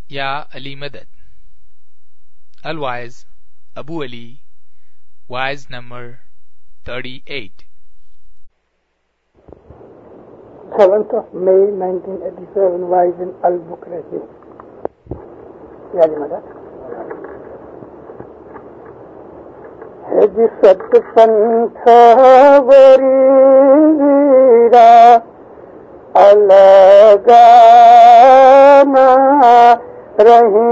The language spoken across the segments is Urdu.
یا علی مدد. الوائز ابو علی, وائز number 38. 7th of May 1987, wise in Al-Bukhari. Ya Ali Madad. ہے جس پنتھا وریرا الگا نہ رہی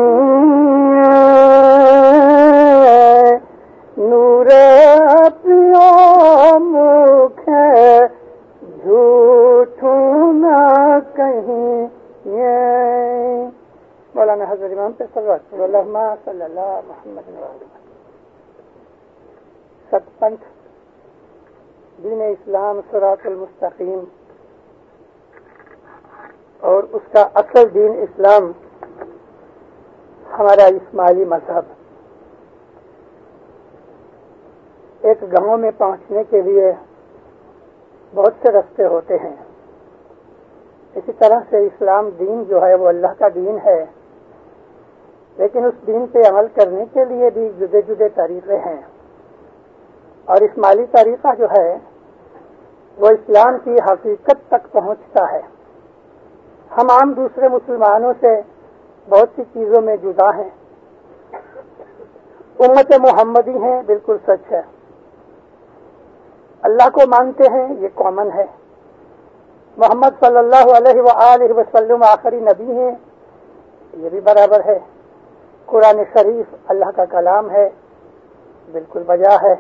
نور پیو مکھ جھوٹوں نہ کہیں. مولانا حضرت امام پہ صلوات صلی اللہ محمد وسلم. ستپنتھ دین اسلام صراط المستقیم اور اس کا اصل دین اسلام ہمارا اسماعیلی مذہب. ایک گاؤں میں پہنچنے کے لیے بہت سے راستے ہوتے ہیں. اسی طرح سے اسلام دین جو ہے وہ اللہ کا دین ہے, لیکن اس دین پہ عمل کرنے کے لیے بھی جدے جدے طریقے ہیں. اور اسماعیلی طریقہ جو ہے وہ اسلام کی حقیقت تک پہنچتا ہے. ہم عام دوسرے مسلمانوں سے بہت سی چیزوں میں جدا ہیں. امت محمدی ہیں, بالکل سچ ہے. اللہ کو مانتے ہیں, یہ کامن ہے. محمد صلی اللہ علیہ وآلہ وسلم آخری نبی ہیں, یہ بھی برابر ہے. قرآن شریف اللہ کا کلام ہے, بالکل بجا ہے.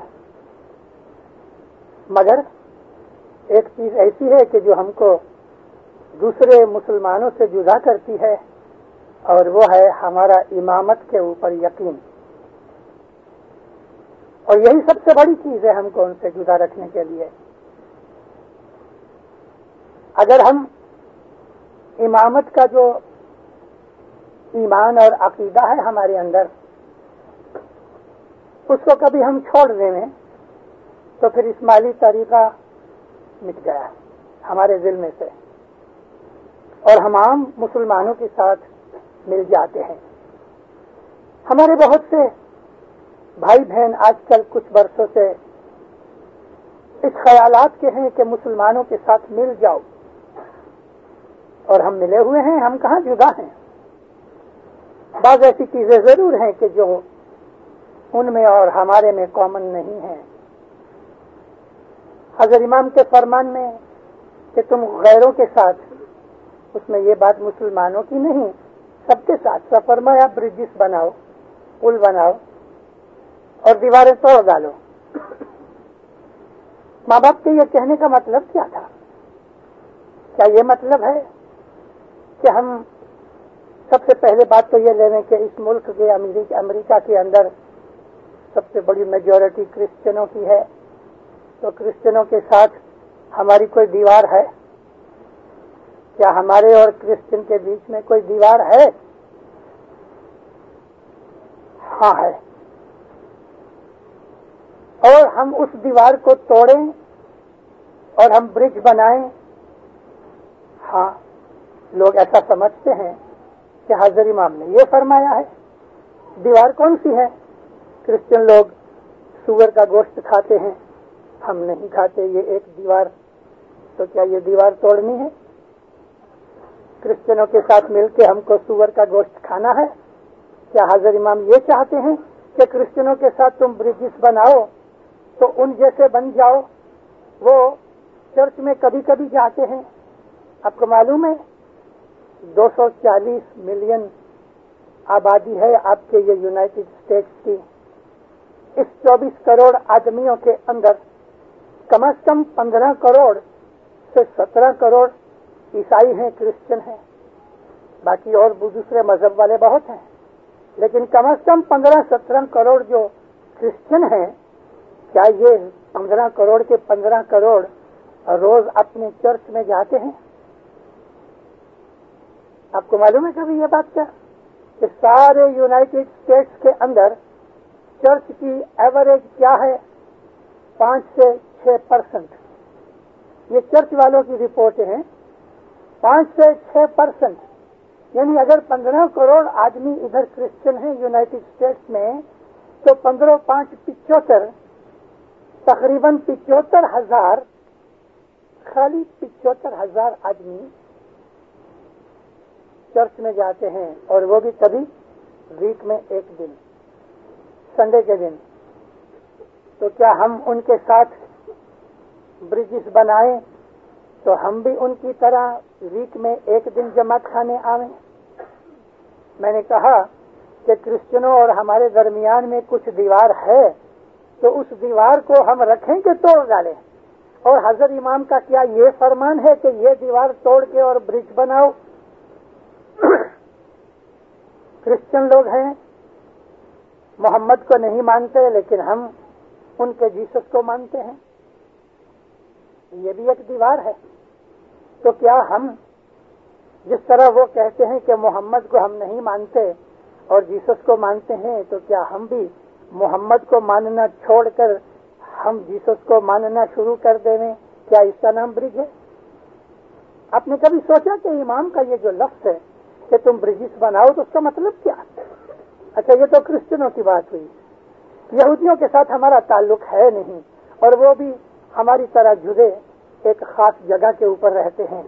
مگر ایک چیز ایسی ہے کہ جو ہم کو دوسرے مسلمانوں سے جدا کرتی ہے, اور وہ ہے ہمارا امامت کے اوپر یقین. اور یہی سب سے بڑی چیز ہے ہم کو ان سے جدا رکھنے کے لیے. اگر ہم امامت کا جو ایمان اور عقیدہ ہے ہمارے اندر, اس کو کبھی ہم چھوڑ دیں تو پھر اسماعیلی طریقہ مٹ گیا ہمارے دل میں سے, اور ہم عام مسلمانوں کے ساتھ مل جاتے ہیں. ہمارے بہت سے بھائی بہن آج کل کچھ برسوں سے اس خیالات کے ہیں کہ مسلمانوں کے ساتھ مل جاؤ, اور ہم ملے ہوئے ہیں, ہم کہاں جدا ہیں. بعض ایسی چیزیں ضرور ہیں کہ جو ان میں اور ہمارے میں کامن نہیں ہیں. حضرت امام کے فرمان میں کہ تم غیروں کے ساتھ, اس میں یہ بات مسلمانوں کی نہیں, سب کے ساتھ فرمایا برجز بناؤ, پل بناؤ اور دیواریں توڑ ڈالو. ماں باپ کے یہ کہنے کا مطلب کیا تھا؟ کیا یہ مطلب ہے کہ ہم سب سے پہلے بات تو یہ لے لیں کہ اس ملک کے امریکہ کے اندر سب سے بڑی میجورٹی کرسچنوں کی ہے, تو کرسچنوں کے ساتھ ہماری کوئی دیوار ہے؟ کیا ہمارے اور کرسچن کے بیچ میں کوئی دیوار ہے؟ ہاں ہے. اور ہم اس دیوار کو توڑیں اور ہم برج بنائیں. ہاں, لوگ ایسا سمجھتے ہیں کہ حضرت امام نے یہ فرمایا ہے. دیوار کون سی ہے؟ کرسچن لوگ سور کا گوشت کھاتے ہیں, ہم نہیں کھاتے. یہ ایک دیوار, تو کیا یہ دیوار توڑنی ہے؟ کرسچنوں کے ساتھ مل کے ہم کو سور کا گوشت کھانا ہے؟ کیا حضرت امام یہ چاہتے ہیں کہ کرسچنوں کے ساتھ تم برجز بناؤ تو ان جیسے بن جاؤ؟ وہ چرچ میں کبھی کبھی جاتے ہیں. آپ کو معلوم ہے 240 ملین آبادی ہے آپ کے یہ یونائٹڈ اسٹیٹس کی. اس 24 کروڑ آدمیوں کے اندر کم از کم 15 کروڑ سے 17 کروڑ عیسائی ہیں, کرسچن ہیں. باقی اور دوسرے مذہب والے بہت ہیں, لیکن کم از کم 15-17 کروڑ جو کرسچن ہیں, کیا یہ 15 کروڑ کے 15 کروڑ روز اپنے چرچ میں جاتے ہیں؟ آپ کو معلوم ہے کبھی یہ بات کیا کہ سارے یونائٹڈ اسٹیٹس کے اندر چرچ کی ایوریج کیا ہے؟ 5 سے 6%. یہ چرچ والوں کی رپورٹیں ہیں. 5 سے 6% یعنی اگر 15 کروڑ آدمی ادھر کرسچن ہیں یونائٹڈ اسٹیٹس میں، تو 15 5 75، تقریباً 75,000، خالی 75,000 آدمی چرچ میں جاتے ہیں، اور وہ بھی کبھی ویک میں ایک دن، سنڈے کے دن. تو کیا ہم ان کے ساتھ برجز بنائیں تو ہم بھی ان کی طرح ویک میں ایک دن جماعت خانے آویں؟ میں نے کہا کہ کرسچنوں اور ہمارے درمیان میں کچھ دیوار ہے، تو اس دیوار کو ہم رکھیں کہ توڑ ڈالیں؟ اور حضرت امام کا کیا یہ فرمان ہے کہ یہ دیوار توڑ کے اور برج بناؤ؟ کرسچن لوگ ہیں، محمد کو نہیں مانتے، لیکن ہم ان کے جیسس کو مانتے ہیں. یہ بھی ایک دیوار ہے. تو کیا ہم جس طرح وہ کہتے ہیں کہ محمد کو ہم نہیں مانتے اور جیسس کو مانتے ہیں، تو کیا ہم بھی محمد کو ماننا چھوڑ کر ہم جیسس کو ماننا شروع کر دیں؟ کیا اس کا نام برج ہے؟ آپ نے کبھی سوچا کہ امام کا یہ جو لفظ ہے کہ تم برجز بناؤ، تو اس کا مطلب کیا؟ اچھا، یہ تو کرسچنوں کی بات ہوئی. یہودیوں کے ساتھ ہمارا تعلق ہے نہیں، اور وہ بھی ہماری طرح جدے ایک خاص جگہ کے اوپر رہتے ہیں.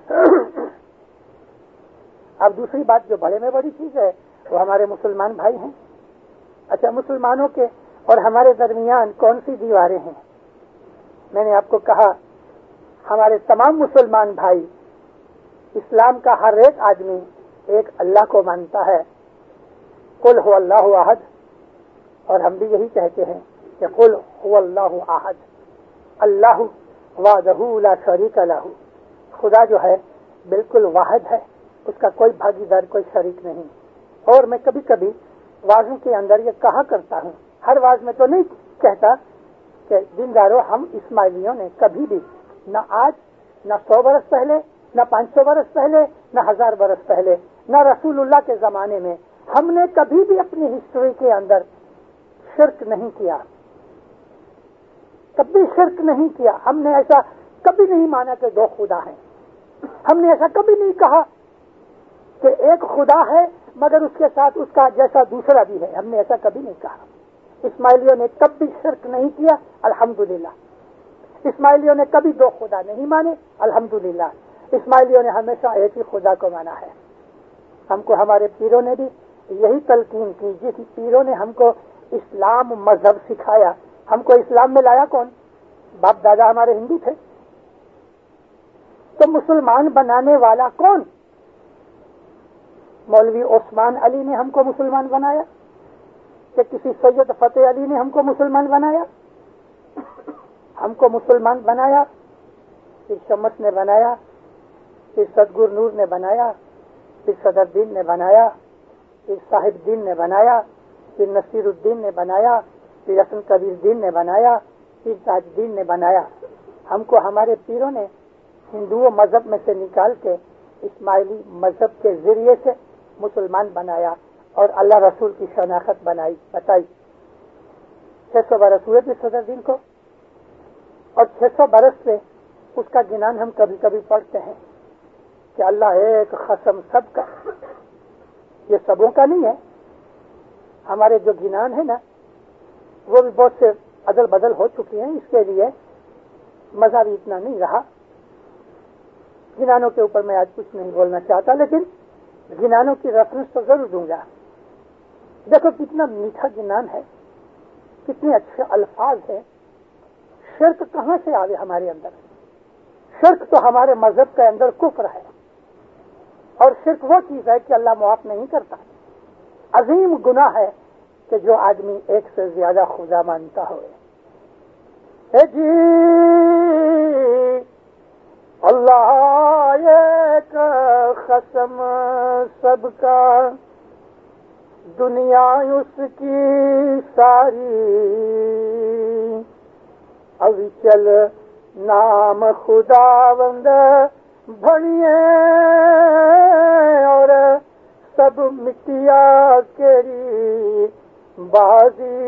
اب دوسری بات جو بڑے میں بڑی چیز ہے وہ ہمارے مسلمان بھائی ہیں. اچھا، مسلمانوں کے اور ہمارے درمیان کون سی دیواریں ہیں؟ میں نے آپ کو کہا ہمارے تمام مسلمان بھائی، اسلام کا ہر ایک آدمی ایک اللہ کو مانتا ہے. قل هو اللہ احد، اور ہم بھی یہی کہتے ہیں کہ قل هو اللہ احد، اللہ وحدہ لا شریک لہ. خدا جو ہے بالکل واحد ہے، اس کا کوئی بھاگیدار، کوئی شریک نہیں. اور میں کبھی کبھی وعظوں کے اندر یہ کہا کرتا ہوں، ہر واعظ میں تو نہیں کہتا کہ دینداروں، ہم اسماعیلیوں نے کبھی بھی نہ آج، نہ 100 برس پہلے، نہ 500 برس پہلے، نہ 1000 برس پہلے، نہ رسول اللہ کے زمانے میں، ہم نے کبھی بھی اپنی ہسٹری کے اندر شرک نہیں کیا. کبھی شرک نہیں کیا. ہم نے ایسا کبھی نہیں مانا کہ 2 خدا ہیں. ہم نے ایسا کبھی نہیں کہا کہ ایک خدا ہے مگر اس کے ساتھ اس کا جیسا دوسرا بھی ہے. ہم نے ایسا کبھی نہیں کہا. اسماعیلیوں نے کبھی شرک نہیں کیا، الحمدللہ. اسماعیلیوں نے کبھی 2 خدا نہیں مانے، الحمدللہ. اسماعیلیوں نے ہمیشہ ایک ہی خدا کو مانا ہے. ہم کو ہمارے پیروں نے بھی یہی تلقین کی. جس پیروں نے ہم کو اسلام مذہب سکھایا، ہم کو اسلام میں لایا کون؟ باپ دادا ہمارے ہندو تھے. تو مسلمان بنانے والا کون؟ مولوی عثمان علی نے ہم کو مسلمان بنایا کہ کسی سید فتح علی نے ہم کو مسلمان بنایا؟ ہم کو مسلمان بنایا پھر شمس نے بنایا، پھر صدگور نور نے بنایا، پھر صدر الدین نے بنایا، پھر صاحب الدین نے بنایا، پھر نصیر الدین نے بنایا، پھر حسن کبیر الدین نے بنایا، پھر تاج الدین نے بنایا. ہم کو ہمارے پیروں نے ہندو مذہب میں سے نکال کے اسماعیلی مذہب کے ذریعے سے مسلمان بنایا اور اللہ رسول کی شناخت بتائی. 600 برس ہوئے پھر صدر الدین کو، اور 600 برس سے اس کا گنان ہم کبھی کبھی پڑھتے ہیں کہ اللہ ایک قسم سب کا. یہ سبوں کا نہیں ہے. ہمارے جو گنان ہے نا، وہ بھی بہت سے عدل بدل ہو چکی ہیں. اس کے لیے مزہ بھی اتنا نہیں رہا. گنانوں کے اوپر میں آج کچھ نہیں بولنا چاہتا، لیکن گنانوں کی ریفرنس تو ضرور دوں گا. دیکھو کتنا میٹھا گنان ہے، کتنے اچھے الفاظ ہیں. شرک کہاں سے آ گئے ہمارے اندر؟ شرک تو ہمارے مذہب کے اندر کفر ہے، اور شرک وہ چیز ہے کہ اللہ معاف نہیں کرتا. عظیم گناہ ہے کہ جو آدمی ایک سے زیادہ خدا مانتا ہو. جی اللہ ایک قسم سب کا، دنیا اس کی ساری، اب چل نام خداوند بھڑیے اور سب مٹیا کیری بازی،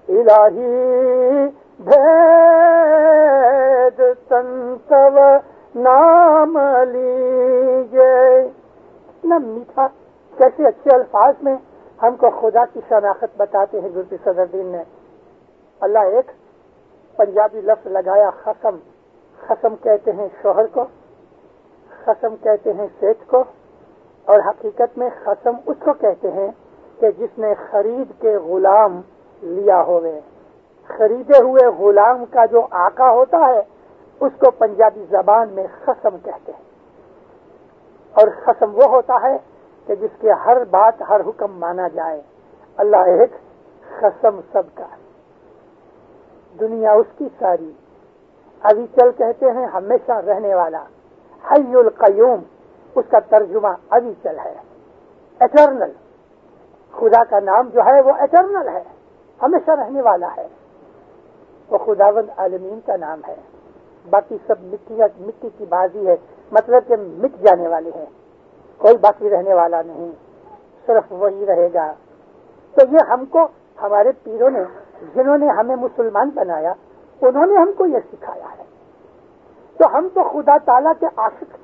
الہی بھید تنتو نام لیجئے. اتنا میٹھا، کیسے اچھے الفاظ میں ہم کو خدا کی شناخت بتاتے ہیں حضرت صدر الدین نے. اللہ ایک پنجابی لفظ لگایا خصم. خصم کہتے ہیں شوہر کو، خصم کہتے ہیں سیٹھ کو، اور حقیقت میں خصم اس کو کہتے ہیں کہ جس نے خرید کے غلام لیا ہوئے. خریدے ہوئے غلام کا جو آقا ہوتا ہے اس کو پنجابی زبان میں خصم کہتے ہیں. اور خصم وہ ہوتا ہے کہ جس کے ہر بات ہر حکم مانا جائے. اللہ ایک، خصم سب کا، دنیا اس کی ساری. ابھی چل کہتے ہیں ہمیشہ رہنے والا. حی القیوم اس کا ترجمہ ابھی چل ہے، ایٹرنل. خدا کا نام جو ہے وہ ایٹرنل ہے، ہمیشہ رہنے والا ہے. وہ خداوند عالمین کا نام ہے. باقی سب مٹی کی بازی ہے، مطلب کہ مٹ جانے والے ہیں، کوئی باقی رہنے والا نہیں، صرف وہی رہے گا. تو یہ ہم کو ہمارے پیروں نے، جنہوں نے ہمیں مسلمان بنایا، انہوں نے ہم کو یہ سکھایا ہے. تو ہم تو خدا تعالیٰ کے عاشق ہیں.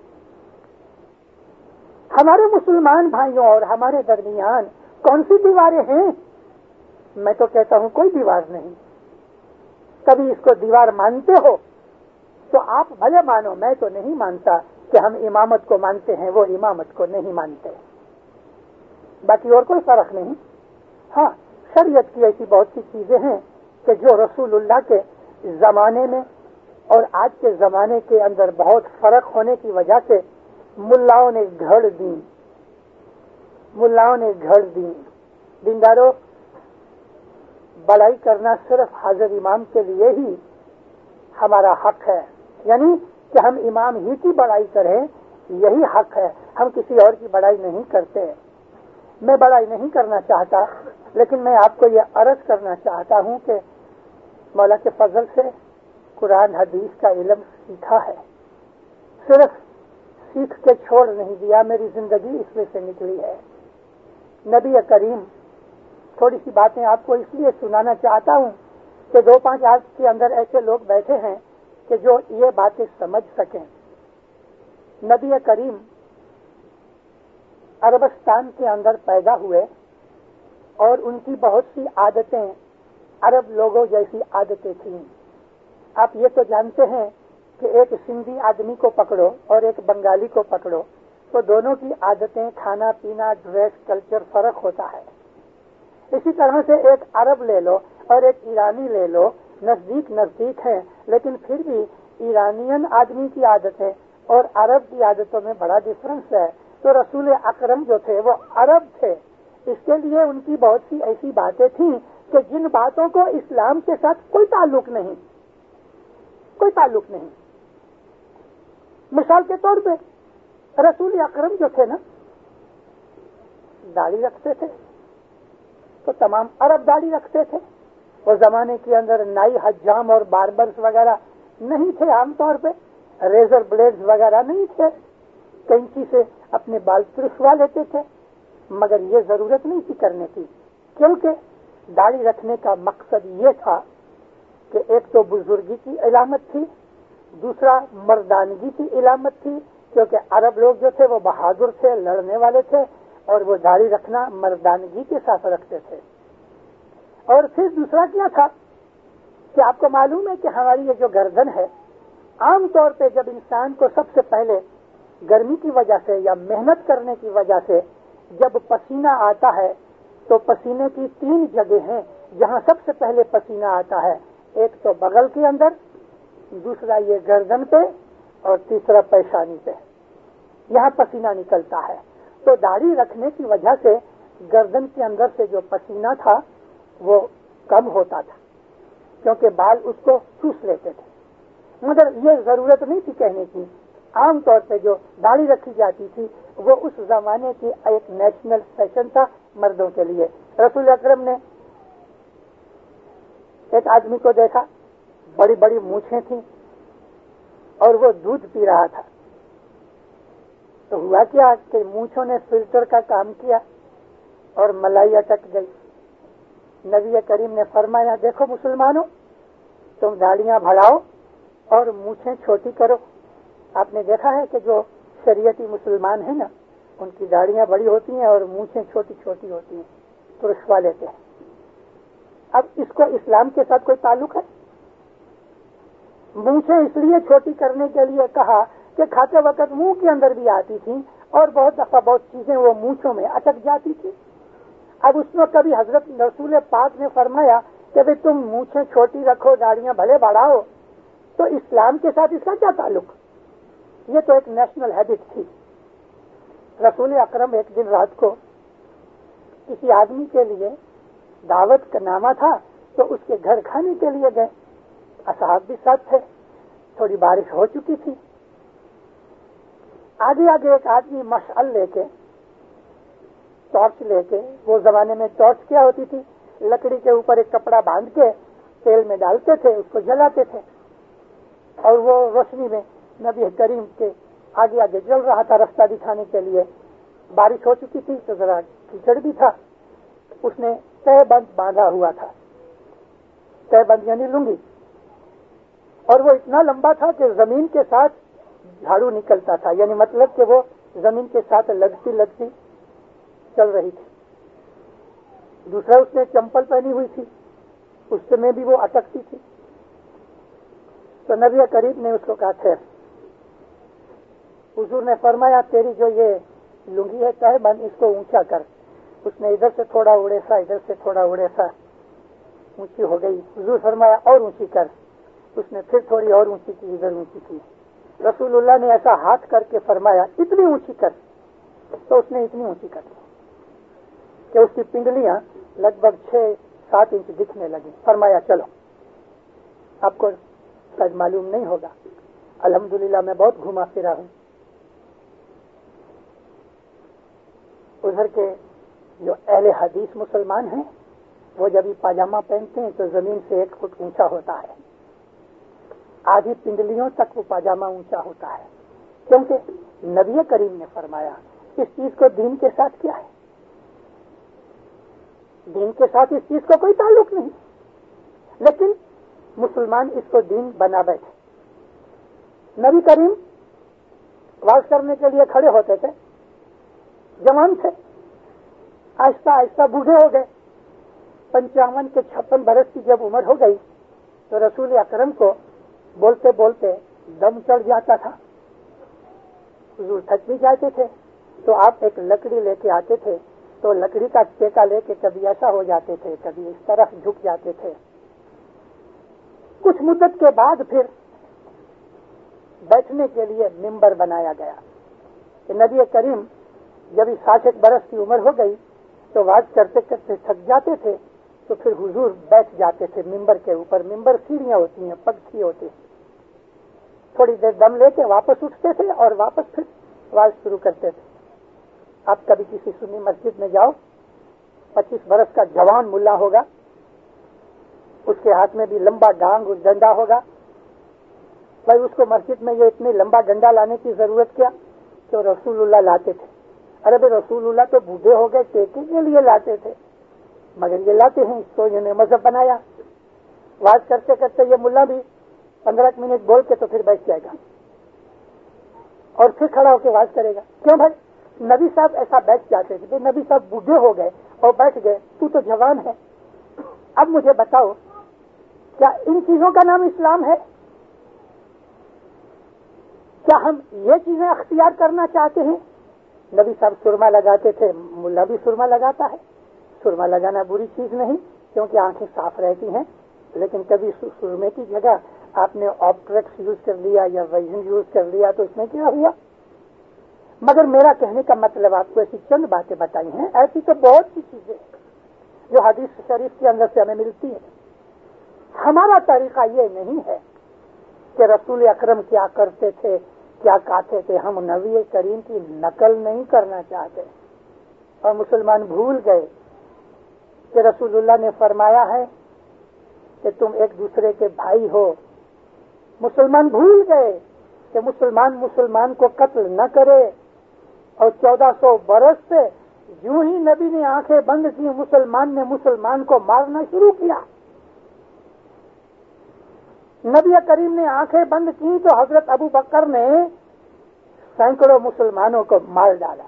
ہمارے مسلمان بھائیوں اور ہمارے درمیان کون سی دیواریں ہیں؟ میں تو کہتا ہوں کوئی دیوار نہیں. کبھی اس کو دیوار مانتے ہو تو آپ بھلے مانو، میں تو نہیں مانتا کہ ہم امامت کو مانتے ہیں، وہ امامت کو نہیں مانتے. باقی اور کوئی فرق نہیں. ہاں، شریعت کی ایسی بہت سی چیزیں ہیں کہ جو رسول اللہ کے زمانے میں اور آج کے زمانے کے اندر بہت فرق ہونے کی وجہ سے ملاؤں نے گھڑ دی. دینداروں، بڑائی کرنا صرف حاضر امام کے لیے ہی ہمارا حق ہے. یعنی کہ ہم امام ہی کی بڑائی کریں، یہی حق ہے. ہم کسی اور کی بڑائی نہیں کرتے. میں بڑائی نہیں کرنا چاہتا، لیکن میں آپ کو یہ عرض کرنا چاہتا ہوں کہ مولا کے فضل سے قرآن حدیث کا علم سیکھا ہے. صرف سیکھ کے چھوڑ نہیں دیا، میری زندگی اس میں سے نکلی ہے. نبی کریم، تھوڑی سی باتیں آپ کو اس لیے سنانا چاہتا ہوں کہ 2-5 آج کے اندر ایسے لوگ بیٹھے ہیں کہ جو یہ باتیں سمجھ سکیں. نبی کریم عربستان کے اندر پیدا ہوئے اور ان کی بہت سی عادتیں عرب لوگوں جیسی عادتیں تھیں. آپ یہ تو جانتے ہیں کہ ایک سندھی آدمی کو پکڑو اور ایک بنگالی کو پکڑو تو دونوں کی عادتیں، کھانا پینا، ڈریس، کلچر فرق ہوتا ہے. اسی طرح سے ایک عرب لے لو اور ایک ایرانی لے لو، نزدیک ہیں، لیکن پھر بھی ایرانین آدمی کی عادتیں اور عرب کی عادتوں میں بڑا ڈفرنس ہے. تو رسول اکرم جو تھے وہ عرب تھے، اس کے لیے ان کی بہت سی ایسی باتیں تھیں کہ جن باتوں کو اسلام کے ساتھ کوئی تعلق نہیں. مثال کے طور پہ رسول اکرم جو تھے نا، داڑھی رکھتے تھے، تو تمام عرب داڑھی رکھتے تھے. وہ زمانے کے اندر نائی، حجام اور باربرز وغیرہ نہیں تھے. عام طور پہ ریزر بلیڈز وغیرہ نہیں تھے. کینچی سے اپنے بال ترشوا لیتے تھے، مگر یہ ضرورت نہیں تھی کرنے کی، کیونکہ داڑھی رکھنے کا مقصد یہ تھا کہ ایک تو بزرگی کی علامت تھی، دوسرا مردانگی کی علامت تھی، کیونکہ عرب لوگ جو تھے وہ بہادر تھے، لڑنے والے تھے، اور وہ داڑھی رکھنا مردانگی کے ساتھ رکھتے تھے. اور پھر دوسرا کیا تھا کہ آپ کو معلوم ہے کہ ہماری یہ جو گردن ہے، عام طور پہ جب انسان کو سب سے پہلے گرمی کی وجہ سے یا محنت کرنے کی وجہ سے جب پسینہ آتا ہے تو پسینے کی 3 جگہ ہیں جہاں سب سے پہلے پسینہ آتا ہے. ایک تو بغل کے اندر، دوسرا یہ گردن پہ، اور تیسرا پیشانی پہ. یہاں پسینہ نکلتا ہے. تو داڑھی رکھنے کی وجہ سے گردن کے اندر سے جو پسینہ تھا وہ کم ہوتا تھا، کیونکہ بال اس کو چوس لیتے تھے. مگر یہ ضرورت نہیں تھی کہنے کی. عام طور پہ جو داڑھی رکھی جاتی تھی وہ اس زمانے کی ایک نیشنل فیشن تھا مردوں کے لیے. رسول اکرم نے ایک آدمی کو دیکھا، بڑی بڑی مونچھیں تھیں اور وہ دودھ پی رہا تھا. تو ہوا کیا کہ مونچھوں نے فلٹر کا کام کیا اور ملائی اٹک گئی. نبی کریم نے فرمایا، دیکھو مسلمانوں، تم داڑیاں بڑھاؤ اور مونچھیں چھوٹی کرو. آپ نے دیکھا ہے کہ جو شریعتی مسلمان ہیں نا، ان کی داڑیاں بڑی ہوتی ہیں اور مونچھیں چھوٹی چھوٹی ہوتی ہیں تو رشوا لیتے ہیں. اب اس کو اسلام کے ساتھ کوئی تعلق ہے؟ مونچھیں اس لیے چھوٹی کرنے کے لیے کہا کہ کھاتے وقت منہ کے اندر بھی آتی تھی اور بہت دفعہ بہت چیزیں وہ مونچھوں میں اٹک جاتی تھی. اب اس میں کبھی حضرت رسول پاک نے فرمایا کہ بھئی تم مونچھیں چھوٹی رکھو، داڑیاں بھلے بڑھاؤ، تو اسلام کے ساتھ اس کا کیا تعلق؟ یہ تو ایک نیشنل ہیبٹ تھی. رسول اکرم ایک دن رات کو کسی آدمی کے لیے دعوت کا نامہ تھا تو اس کے گھر کھانے کے لیے گئے. اصحاب بھی ساتھ تھے. تھوڑی بارش ہو چکی تھی. آگے آگے ایک آدمی مشعل لے کے، ٹارچ لے کے، وہ زمانے میں ٹارچ کیا ہوتی تھی، لکڑی کے اوپر ایک کپڑا باندھ کے تیل میں ڈالتے تھے، اس کو جلاتے تھے اور وہ روشنی میں نبی کریم کے آگے آگے جل رہا تھا راستہ دکھانے کے لیے. بارش ہو چکی تھی تو ذرا کیچڑ بھی تھا. اس نے تہ بند باندھا ہوا تھا، تہ بند یعنی لنگی، اور وہ اتنا لمبا تھا کہ زمین کے ساتھ جھاڑو نکلتا تھا، یعنی مطلب کہ وہ زمین کے ساتھ لگتی لگتی چل رہی تھی. دوسرا اس نے چمپل پہنی ہوئی تھی، اس میں بھی وہ اٹکتی تھی. تو نبی کریم نے اس کو کہا تھے، حضور نے فرمایا تیری جو یہ لنگی ہے تہ بند، اس کو اونچا کر. اس نے ادھر سے تھوڑا اڑے سا، ادھر سے تھوڑا اڑے سا، اونچی ہو گئی. حضور فرمایا اور اونچی کر. اس نے پھر تھوڑی اور اونچی کی، ادھر اونچی کی. رسول اللہ نے ایسا ہاتھ کر کے فرمایا اتنی اونچی کر. تو اس نے اتنی اونچی کر کہ اس کی پنڈلیاں لگ بھگ 6-7 انچ دکھنے لگی. فرمایا چلو. آپ کو شاید معلوم نہیں ہوگا، الحمدللہ میں بہت گھوما پھرا ہوں. ادھر کے جو اہل حدیث مسلمان ہیں وہ جب یہ پاجامہ پہنتے ہیں تو زمین سے 1 فٹ اونچا ہوتا ہے، آدھی پنڈلیوں تک وہ پاجامہ اونچا ہوتا ہے، کیونکہ نبی کریم نے فرمایا اس چیز کو دین کے ساتھ کیا ہے. دین کے ساتھ اس چیز کا کوئی تعلق نہیں، لیکن مسلمان اس کو دین بنا بیٹھے. نبی کریم واز کرنے کے لیے کھڑے ہوتے تھے، جوان تھے، آہستہ آہستہ بوڑھے ہو گئے. 55 کے 56 برس کی جب عمر ہو گئی تو رسول اکرم کو بولتے بولتے دم چڑھ جاتا تھا. حضور تھک بھی جاتے تھے تو آپ ایک لکڑی لے کے آتے تھے، تو لکڑی کا ٹیکا لے کے کبھی ایسا ہو جاتے تھے، کبھی اس طرف جھک جاتے تھے. کچھ مدت کے بعد پھر بیٹھنے کے لیے ممبر بنایا گیا کہ نبی کریم جب 60 برس کی عمر ہو گئی تو واز کرتے کرتے تھک جاتے تھے تو پھر حضور بیٹھ جاتے تھے ممبر کے اوپر. ممبر سیڑھیاں ہوتی ہیں، پگتھی ہوتی ہیں. تھوڑی دیر دم لے کے واپس اٹھتے تھے اور واپس پھر واز شروع کرتے تھے. آپ کبھی کسی سنی مسجد میں جاؤ، 25 برس کا جوان ملا ہوگا، اس کے ہاتھ میں بھی لمبا ڈانگ اور ڈنڈا ہوگا. بھائی اس کو مسجد میں یہ اتنے لمبا ڈنڈا لانے کی ضرورت کیا؟ تو رسول اللہ لاتے تھے. ارے بھائی رسول اللہ تو بوڑھے ہو گئے، ٹیکے کے لیے لاتے تھے، مگر یہ لاتے ہیں. اس کو انہوں نے مذہب بنایا. واز کرتے کرتے یہ ملا بھی 15 منٹ بول کے تو پھر بیٹھ جائے گا اور پھر کھڑا ہو کے واز کرے گا. کیوں بھائی؟ نبی صاحب ایسا بیٹھ جاتے تھے. نبی صاحب بوڑھے ہو گئے اور بیٹھ گئے، تو جوان ہے. اب مجھے بتاؤ کیا ان چیزوں کا نام اسلام ہے؟ کیا ہم یہ چیزیں اختیار کرنا چاہتے ہیں؟ نبی صاحب سرما لگاتے تھے، ملا بھی سرما لگاتا ہے. سرما لگانا بری چیز نہیں کیونکہ آنکھیں صاف رہتی ہیں، لیکن کبھی سرمے کی جگہ آپ نے آپٹریکس یوز کر لیا یا ویژن یوز کر لیا تو اس میں کیا ہوا؟ مگر میرا کہنے کا مطلب آپ کو ایسی چند باتیں بتائی ہیں، ایسی تو بہت سی چیزیں جو حدیث شریف کے اندر سے ہمیں ملتی ہیں. ہمارا طریقہ یہ نہیں ہے کہ رسول اکرم کیا کرتے تھے، کیا کہتے تھے. ہم نبی کریم کی نقل نہیں کرنا چاہتے. اور مسلمان بھول گئے کہ رسول اللہ نے فرمایا ہے کہ تم ایک دوسرے کے بھائی ہو. مسلمان بھول گئے کہ مسلمان کو قتل نہ کرے. اور 1400 برس سے یوں ہی نبی نے آنکھیں بند کی، مسلمان نے مسلمان کو مارنا شروع کیا. نبی کریم نے آنکھیں بند کی تو حضرت ابو بکر نے सैकड़ों मुसलमानों को मार डाला।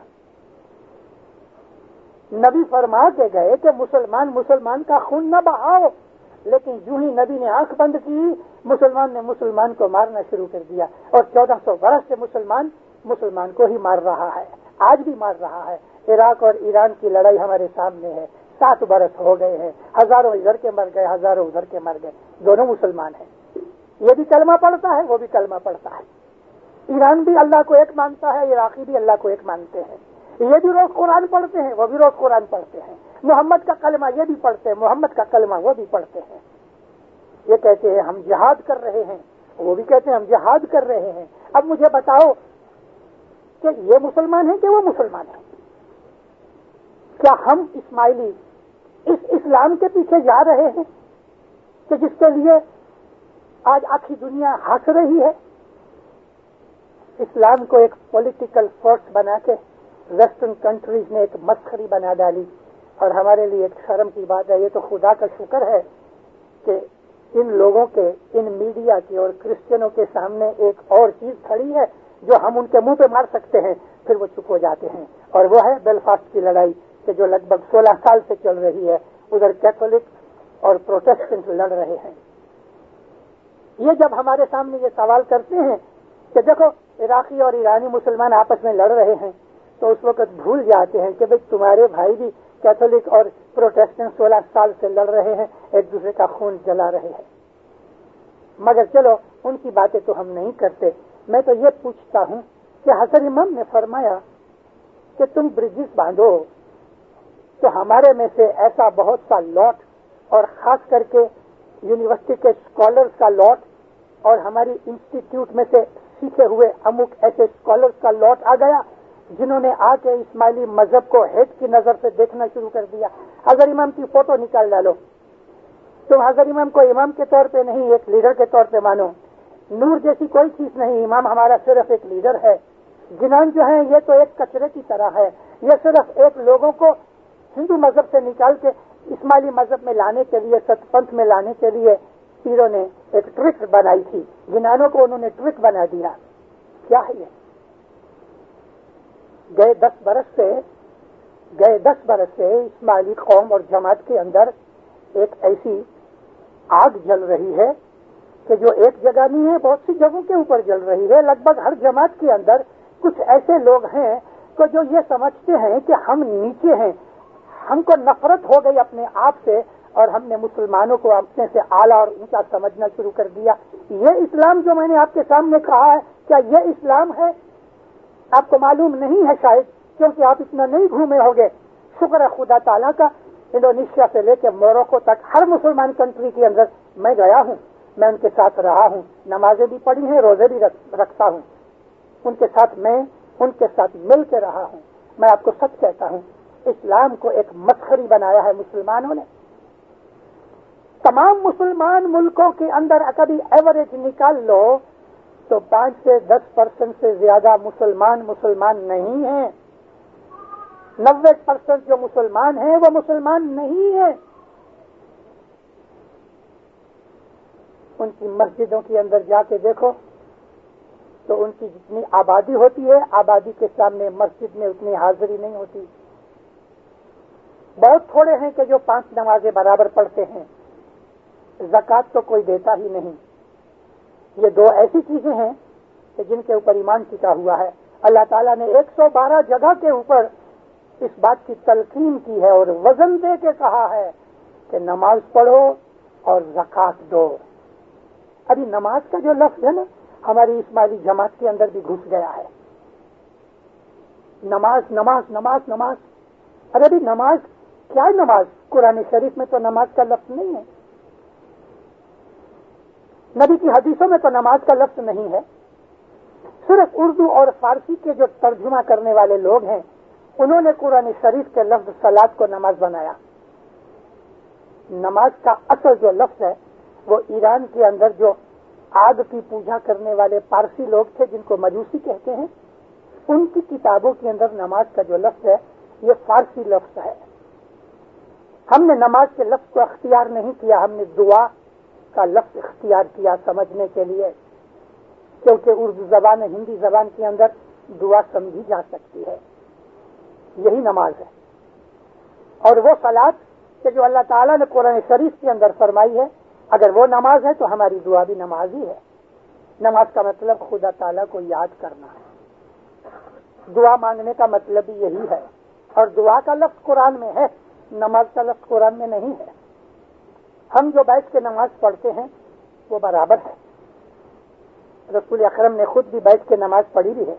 नबी फरमा के गए कि मुसलमान का खून न बहाओ, लेकिन यूं ही नबी ने आंख बंद की, मुसलमान ने मुसलमान को मारना शुरू कर दिया और 1400 वर्ष से मुसलमान को ही मार रहा है, आज भी मार रहा है। इराक और ईरान की लड़ाई हमारे सामने है, 7 बरस हो गए हैं, हजारों इधर के मर गए, हजारों उधर के मर गए, दोनों मुसलमान हैं। ये भी कलमा पढ़ता है, वो भी कलमा पढ़ता है। ईरान भी अल्लाह को एक मानता है, इराकी भी अल्लाह को एक मानते हैं। ये भी रोज कुरान पढ़ते हैं, वो भी रोज कुरान पढ़ते हैं। मोहम्मद का कलमा ये भी पढ़ते हैं, मोहम्मद का कलमा वो भी पढ़ते हैं। ये कहते हैं हम जिहाद कर रहे हैं, वो भी कहते हैं हम जिहाद कर रहे हैं। अब मुझे बताओ कि ये मुसलमान है कि वो मुसलमान है? क्या हम इस्माइली इस इस्लाम के पीछे जा रहे हैं कि जिसके लिए आज आखिरी दुनिया हंस रही है? इस्लाम को एक पॉलिटिकल फोर्स बना के वेस्टर्न कंट्रीज ने एक मस्खरी बना डाली और हमारे लिए एक शर्म की बात है। ये तो खुदा का शुक्र है कि इन लोगों के, इन मीडिया के और क्रिश्चियनों के सामने एक और चीज खड़ी है जो हम उनके मुंह पे मार सकते हैं, फिर वो चुप हो जाते हैं, और वो है बेलफास्ट की लड़ाई कि जो लगभग 16 साल से चल रही है। उधर कैथोलिक और प्रोटेस्टेंट लड़ रहे हैं। ये जब हमारे सामने ये सवाल करते हैं कि देखो इराकी और ईरानी मुसलमान आपस में लड़ रहे हैं, तो उस वक्त भूल जाते हैं कि भाई तुम्हारे भाई भी कैथोलिक और प्रोटेस्टेंट 16 साल से लड़ रहे हैं, एक दूसरे का खून जला रहे हैं। मगर चलो उनकी बातें तो हम नहीं करते। मैं तो ये पूछता हूं कि हज़रत इमाम ने फरमाया कि तुम ब्रिजेस बांधो, तो हमारे में से ऐसा बहुत सा लॉट, और खास करके यूनिवर्सिटी के स्कॉलर्स का लॉट और हमारी इंस्टीट्यूट में से सीखे हुए अमुक ऐसे स्कॉलर्स का लॉट आ गया जिन्होंने आके इस्माइली मजहब को हेट की नजर से देखना शुरू कर दिया। हज़रत इमाम की फोटो निकाल डालो, तुम हज़रत इमाम को इमाम के तौर पे नहीं, एक लीडर के तौर पे मानो। नूर जैसी कोई चीज नहीं, इमाम हमारा सिर्फ एक लीडर है। जिनान जो है ये तो एक कचरे की तरह है, ये सिर्फ एक लोगों को हिंदू मजहब से निकाल के इस्माइली मजहब में लाने के लिए, सतपंथ में लाने के लिए पीरों ने एक ट्रिक बनाई थी। जिनानों को उन्होंने ट्रिक बना दिया। क्या है ये? गए 10 बरस से इस्माइली कौम और जमात के अंदर एक ऐसी आग जल रही है कि जो एक जगह नहीं है, बहुत सी जगहों के ऊपर जल रही है। लगभग हर जमात के अंदर कुछ ऐसे लोग हैं कि जो ये समझते हैं कि हम नीचे हैं, हमको नफरत हो गई अपने आप से और हमने मुसलमानों को अपने से आला और ऊंचा समझना शुरू कर दिया। ये इस्लाम जो मैंने आपके सामने कहा है, क्या ये इस्लाम है? आपको मालूम नहीं है शायद, क्योंकि आप इतना नहीं घूमे होंगे। शुक्र है खुदा ताला का, इंडोनेशिया से लेकर मोरक्को तक हर मुसलमान कंट्री के अंदर मैं गया हूँ, मैं उनके साथ रहा हूँ, नमाजें भी पढ़ी हैं, रोजे भी रखता हूँ, उनके साथ मैं उनके साथ मिल के रहा हूँ। मैं आपको सच कहता हूँ, इस्लाम को एक मस्खरी बनाया है मुसलमानों ने। तमाम मुसलमान मुल्कों के अंदर कभी एवरेज निकाल लो तो 5 से 10% से ज्यादा मुसलमान नहीं हैं। 90% जो मुसलमान हैं वो मुसलमान नहीं है। उनकी मस्जिदों के अंदर जाके देखो तो उनकी जितनी आबादी होती है, आबादी के सामने मस्जिद में उतनी हाजिरी नहीं होती। बहुत थोड़े हैं कि जो 5 नमाजें बराबर पढ़ते हैं। ज़कात तो कोई देता ही नहीं। ये 2 ऐसी चीजें हैं कि जिनके ऊपर ईमान टिका हुआ है। अल्लाह ताला ने 112 जगह के ऊपर इस बात की तलकीन की है और वजन दे के कहा है कि नमाज पढ़ो और ज़कात दो। अभी नमाज का जो लफ्ज है ना, हमारी इस्माइली जमात के अंदर भी घुस गया है। नमाज नमाज नमाज नमाज। अरे अभी नमाज क्या है? नमाज कुरान शरीफ में तो नमाज का लफ्ज नहीं है, नबी की हदीसों में तो नमाज का लफ्ज नहीं है। सिर्फ उर्दू और फारसी के जो तर्जुमा करने वाले लोग हैं उन्होंने कुरान शरीफ के लफ्ज सलात को नमाज बनाया। नमाज का असल जो लफ्ज है वो ईरान के अंदर जो आग की पूजा करने वाले पारसी लोग थे जिनको मजूसी कहते हैं, उनकी किताबों के अंदर नमाज का जो लफ्ज है ये फारसी लफ्ज है। हमने नमाज के लफ्ज को अख्तियार नहीं किया, हमने दुआ का लफ्ज इख्तियार किया समझने के लिए, क्योंकि उर्दू जबान हिंदी जबान के अंदर دعا سمجھی جا سکتی ہے. یہی نماز ہے. اور وہ صلاۃ کہ جو اللہ تعالیٰ نے قرآن شریف کے اندر فرمائی ہے، اگر وہ نماز ہے تو ہماری دعا بھی نماز ہی ہے. نماز کا مطلب خدا تعالیٰ کو یاد کرنا ہے. دعا مانگنے کا مطلب بھی یہی ہے. اور دعا کا لفظ قرآن میں ہے، نماز کا لفظ قرآن میں نہیں ہے. ہم جو بیٹھ کے نماز پڑھتے ہیں وہ برابر ہے. رسول اکرم نے خود بھی بیٹھ کے نماز پڑھی بھی ہے.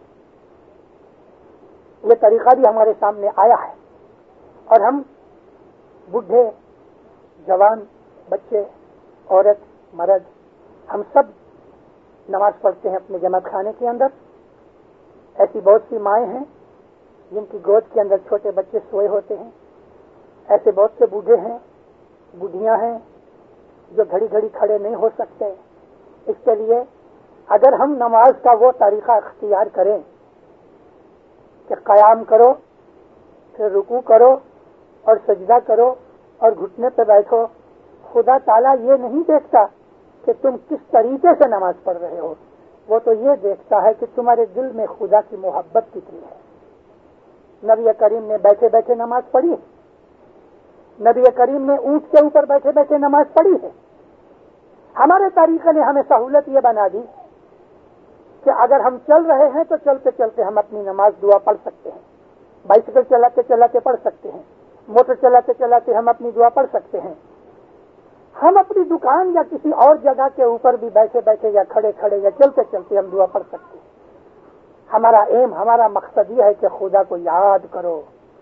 یہ طریقہ بھی ہمارے سامنے آیا ہے. اور ہم بڈھے، جوان، بچے، عورت، مرد، ہم سب نماز پڑھتے ہیں اپنے جماعت خانے کے اندر. ایسی بہت سی مائیں ہیں جن کی گود کے اندر چھوٹے بچے سوئے ہوتے ہیں. ایسے بہت سے بوڑھے ہیں، بوڑھیاں ہیں جو گھڑی گھڑی کھڑے نہیں ہو سکتے. اس کے لیے اگر ہم نماز کا وہ طریقہ اختیار کریں کہ قیام کرو، پھر رکوع کرو اور سجدہ کرو اور گھٹنے پہ بیٹھو، خدا تعالیٰ یہ نہیں دیکھتا کہ تم کس طریقے سے نماز پڑھ رہے ہو. وہ تو یہ دیکھتا ہے کہ تمہارے دل میں خدا کی محبت کتنی ہے. نبی کریم نے بیٹھے بیٹھے نماز پڑھی ہے. نبی کریم نے اونٹ کے اوپر بیٹھے بیٹھے نماز پڑھی ہے. ہمارے طریقے نے ہمیں سہولت یہ بنا دی کہ اگر ہم چل رہے ہیں تو چلتے چلتے ہم اپنی نماز دعا پڑھ سکتے ہیں. بائسیکل چلاتے چلاتے پڑھ سکتے ہیں. موٹر چلاتے چلاتے ہم اپنی دعا پڑھ سکتے ہیں. ہم اپنی دکان یا کسی اور جگہ کے اوپر بھی بیٹھے بیٹھے یا کھڑے کھڑے یا چلتے چلتے ہم دعا پڑھ سکتے ہیں. ہمارا ایم، ہمارا مقصد یہ ہے کہ خدا کو یاد کرو.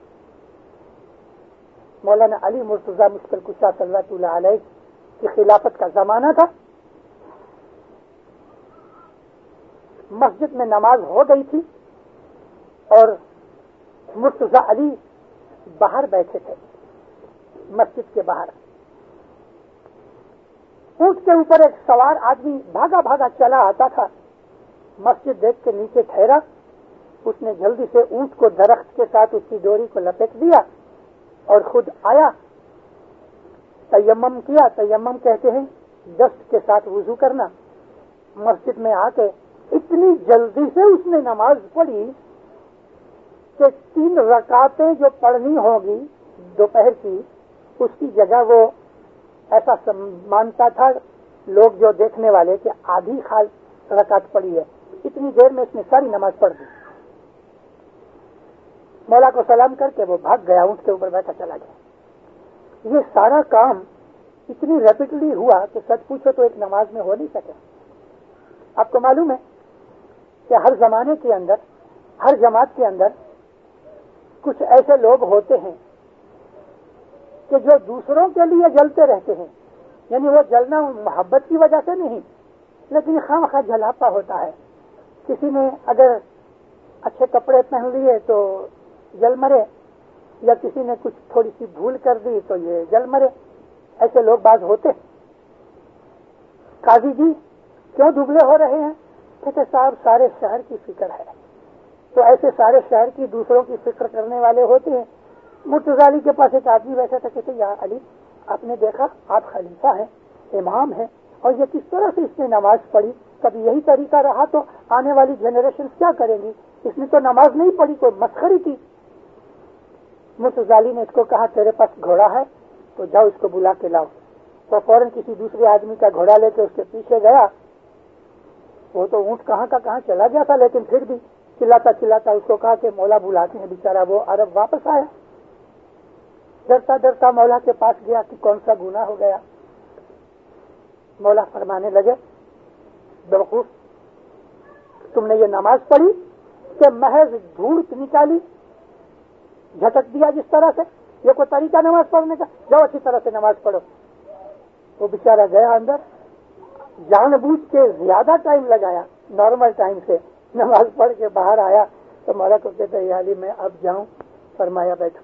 مولانا علی مرتضیٰ مشکل کشا صلی اللہ علیہ کی خلافت کا زمانہ تھا. مسجد میں نماز ہو گئی تھی اور مرتضیٰ علی باہر بیٹھے تھے، مسجد کے باہر. اونٹ کے اوپر ایک سوار آدمی بھاگا بھاگا چلا آتا تھا. مسجد دیکھ کے نیچے ٹھہرا. اس نے جلدی سے اونٹ کو درخت کے ساتھ اس کی ڈوری کو لپیٹ دیا اور خود آیا، تیمم کیا. تیمم کہتے ہیں دست کے ساتھ وضو کرنا. مسجد میں آ کے اتنی جلدی سے اس نے نماز پڑھی کہ 3 رکعتیں جو پڑھنی ہوگی دوپہر کی، اس کی جگہ وہ ایسا مانتا تھا لوگ جو دیکھنے والے کہ آدھی خال رکعت پڑھی ہے. اتنی دیر میں اس نے ساری نماز پڑھ دی. مولا کو سلام کر کے وہ بھاگ گیا، اونٹ کے اوپر بیٹھا چلا گیا. یہ سارا کام اتنی ریپڈلی ہوا کہ سچ پوچھو تو ایک نماز میں ہو نہیں سکا. آپ کو معلوم ہے کہ ہر زمانے کے اندر، ہر جماعت کے اندر کچھ ایسے لوگ ہوتے ہیں کہ جو دوسروں کے لیے جلتے رہتے ہیں. یعنی وہ جلنا محبت کی وجہ سے نہیں، لیکن خواہ جلاپا ہوتا ہے. کسی نے اگر اچھے کپڑے پہن لیے تو جل مرے، یا کسی نے کچھ تھوڑی سی بھول کر دی تو یہ جل مرے. ایسے لوگ بعض ہوتے. قاضی جی کیوں دبلے ہو رہے ہیں؟ کہتے صاحب سارے شہر کی فکر ہے. تو ایسے سارے شہر کی دوسروں کی فکر کرنے والے ہوتے ہیں. مرتضیٰ علی کے پاس ایک آدمی بیٹھا تھا. کہتے یا علی، آپ نے دیکھا آپ خلیفہ ہیں، امام ہیں، اور یہ کس طرح سے اس نے نماز پڑھی؟ کبھی یہی طریقہ رہا تو آنے والی جنریشن کیا کریں گی؟ اس نے تو نماز نہیں پڑھی، کوئی مسخری کی. مرتضیٰ علی نے اس کو کہا تیرے پاس گھوڑا ہے تو جاؤ اس کو بلا کے لاؤ. تو فوراً کسی دوسرے آدمی کا گھوڑا لے کے اس کے پیچھے گیا. وہ تو اونٹ کہاں کا کہاں چلا گیا تھا، لیکن پھر بھی چلاتا چلاتا اس کو کہا کہ مولا بلاتے ہیں. بیچارہ وہ عرب واپس آیا. ڈرتا ڈرتا مولا کے پاس گیا کہ کون سا گناہ ہو گیا. مولا فرمانے لگے بیوقوف، تم نے یہ نماز پڑھی کہ محض دھوڑ نکالی، جھٹک دیا جس طرح سے؟ یہ کوئی طریقہ نماز پڑھنے کا؟ جاؤ اچھی طرح سے نماز پڑھو. وہ بیچارہ گیا اندر، جان بوجھ کے زیادہ ٹائم لگایا نارمل ٹائم سے، نماز پڑھ کے باہر آیا تو مولا کو کہتے یا علی میں اب جاؤں؟ فرمایا بیٹھو.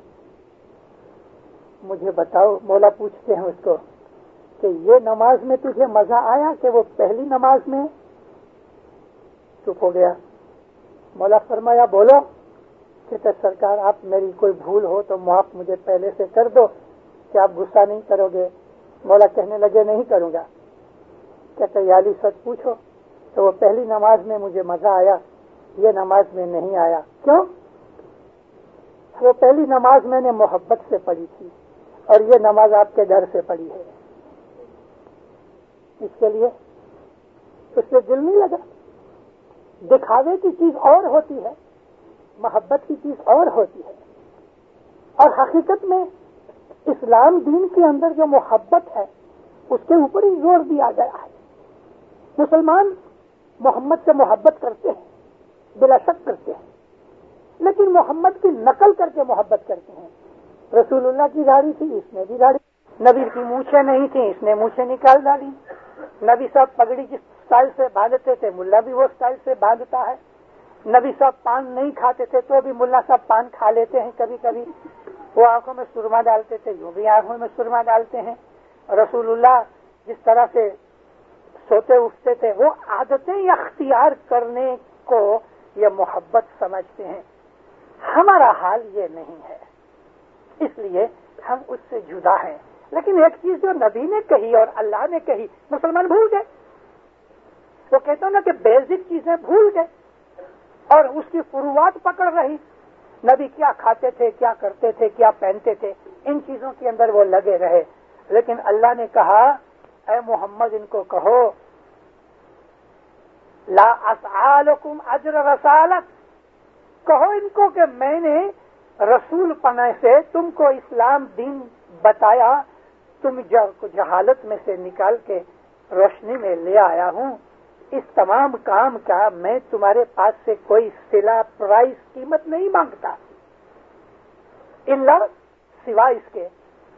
مجھے بتاؤ، مولا پوچھتے ہیں اس کو کہ یہ نماز میں تجھے مزہ آیا کہ وہ پہلی نماز میں؟ چپ ہو گیا. مولا فرمایا بولو. کہتے سرکار آپ میری کوئی بھول ہو تو معاف مجھے پہلے سے کر دو کہ آپ غصہ نہیں کرو گے. مولا کہنے لگے نہیں کروں گا. کہتے یا علی سچ پوچھو تو وہ پہلی نماز میں مجھے مزہ آیا یہ نماز میں نہیں آیا. کیوں؟ وہ پہلی نماز میں نے محبت سے پڑھی تھی اور یہ نماز آپ کے ڈر سے پڑھی ہے. اس کے لیے اس سے دل نہیں لگا. دکھاوے کی چیز اور ہوتی ہے، محبت کی چیز اور ہوتی ہے. اور حقیقت میں اسلام دین کے اندر جو محبت ہے اس کے اوپر ہی زور دیا گیا ہے. مسلمان محمد سے محبت کرتے ہیں، بلا شک کرتے ہیں، لیکن محمد کی نقل کر کے محبت کرتے ہیں. رسول اللہ کی داڑھی تھی، اس نے بھی داڑھی. نبی کی مونچھیں نہیں تھیں، اس نے مونچھیں نکال ڈالی. نبی صاحب پگڑی جس سٹائل سے باندھتے تھے ملا بھی وہ سٹائل سے باندھتا ہے. نبی صاحب پان نہیں کھاتے تھے تو بھی ملا صاحب پان کھا لیتے ہیں کبھی کبھی. وہ آنکھوں میں سرما ڈالتے تھے، یوں بھی آنکھوں میں سرما ڈالتے ہیں. رسول اللہ جس طرح سے سوتے اٹھتے تھے وہ عادتیں اختیار کرنے کو یہ محبت سمجھتے ہیں. ہمارا حال یہ نہیں ہے، اس لیے ہم اس سے جدا ہیں. لیکن ایک چیز جو نبی نے کہی اور اللہ نے کہی مسلمان بھول گئے. وہ کہتے ہیں نا کہ بیسک چیزیں بھول گئے اور اس کی فروعات پکڑ رہی. نبی کیا کھاتے تھے، کیا کرتے تھے، کیا پہنتے تھے، ان چیزوں کے اندر وہ لگے رہے. لیکن اللہ نے کہا اے محمد ان کو کہو لا اسالکم اجر رسالت، کہو ان کو کہ میں نے رسول پنے سے تم کو اسلام دین بتایا، تم جہالت میں سے نکال کے روشنی میں لے آیا ہوں. اس تمام کام کا میں تمہارے پاس سے کوئی صلہ پرائز قیمت نہیں مانگتا، الا سوائے اس کے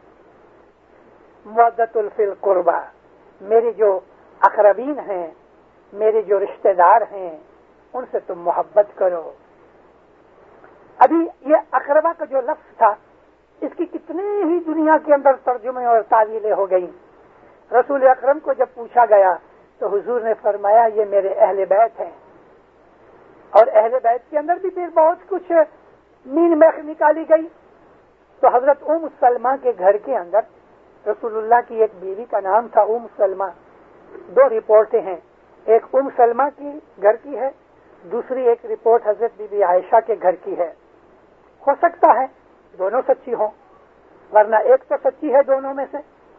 مودۃ فی القربہ، میرے جو اقربین ہیں، میرے جو رشتہ دار ہیں ان سے تم محبت کرو. ابھی یہ اقربا کا جو لفظ تھا اس کی کتنے ہی دنیا کے اندر ترجمے اور تعویلیں ہو گئیں. رسول اکرم کو جب پوچھا گیا تو حضور نے فرمایا یہ میرے اہل بیت ہیں. اور اہل بیت کے اندر بھی پھر بہت کچھ مین میخ نکالی گئی. تو حضرت ام سلمہ کے گھر کے اندر رسول اللہ کی ایک بیوی کا نام تھا ام سلمہ. دو رپورٹیں ہیں، ایک ام سلمہ کی گھر کی ہے، دوسری ایک رپورٹ حضرت بی بی عائشہ کے گھر کی ہے. ہو سکتا ہے دونوں سچی ہوں، ورنہ ایک تو سچی ہے دونوں میں سے.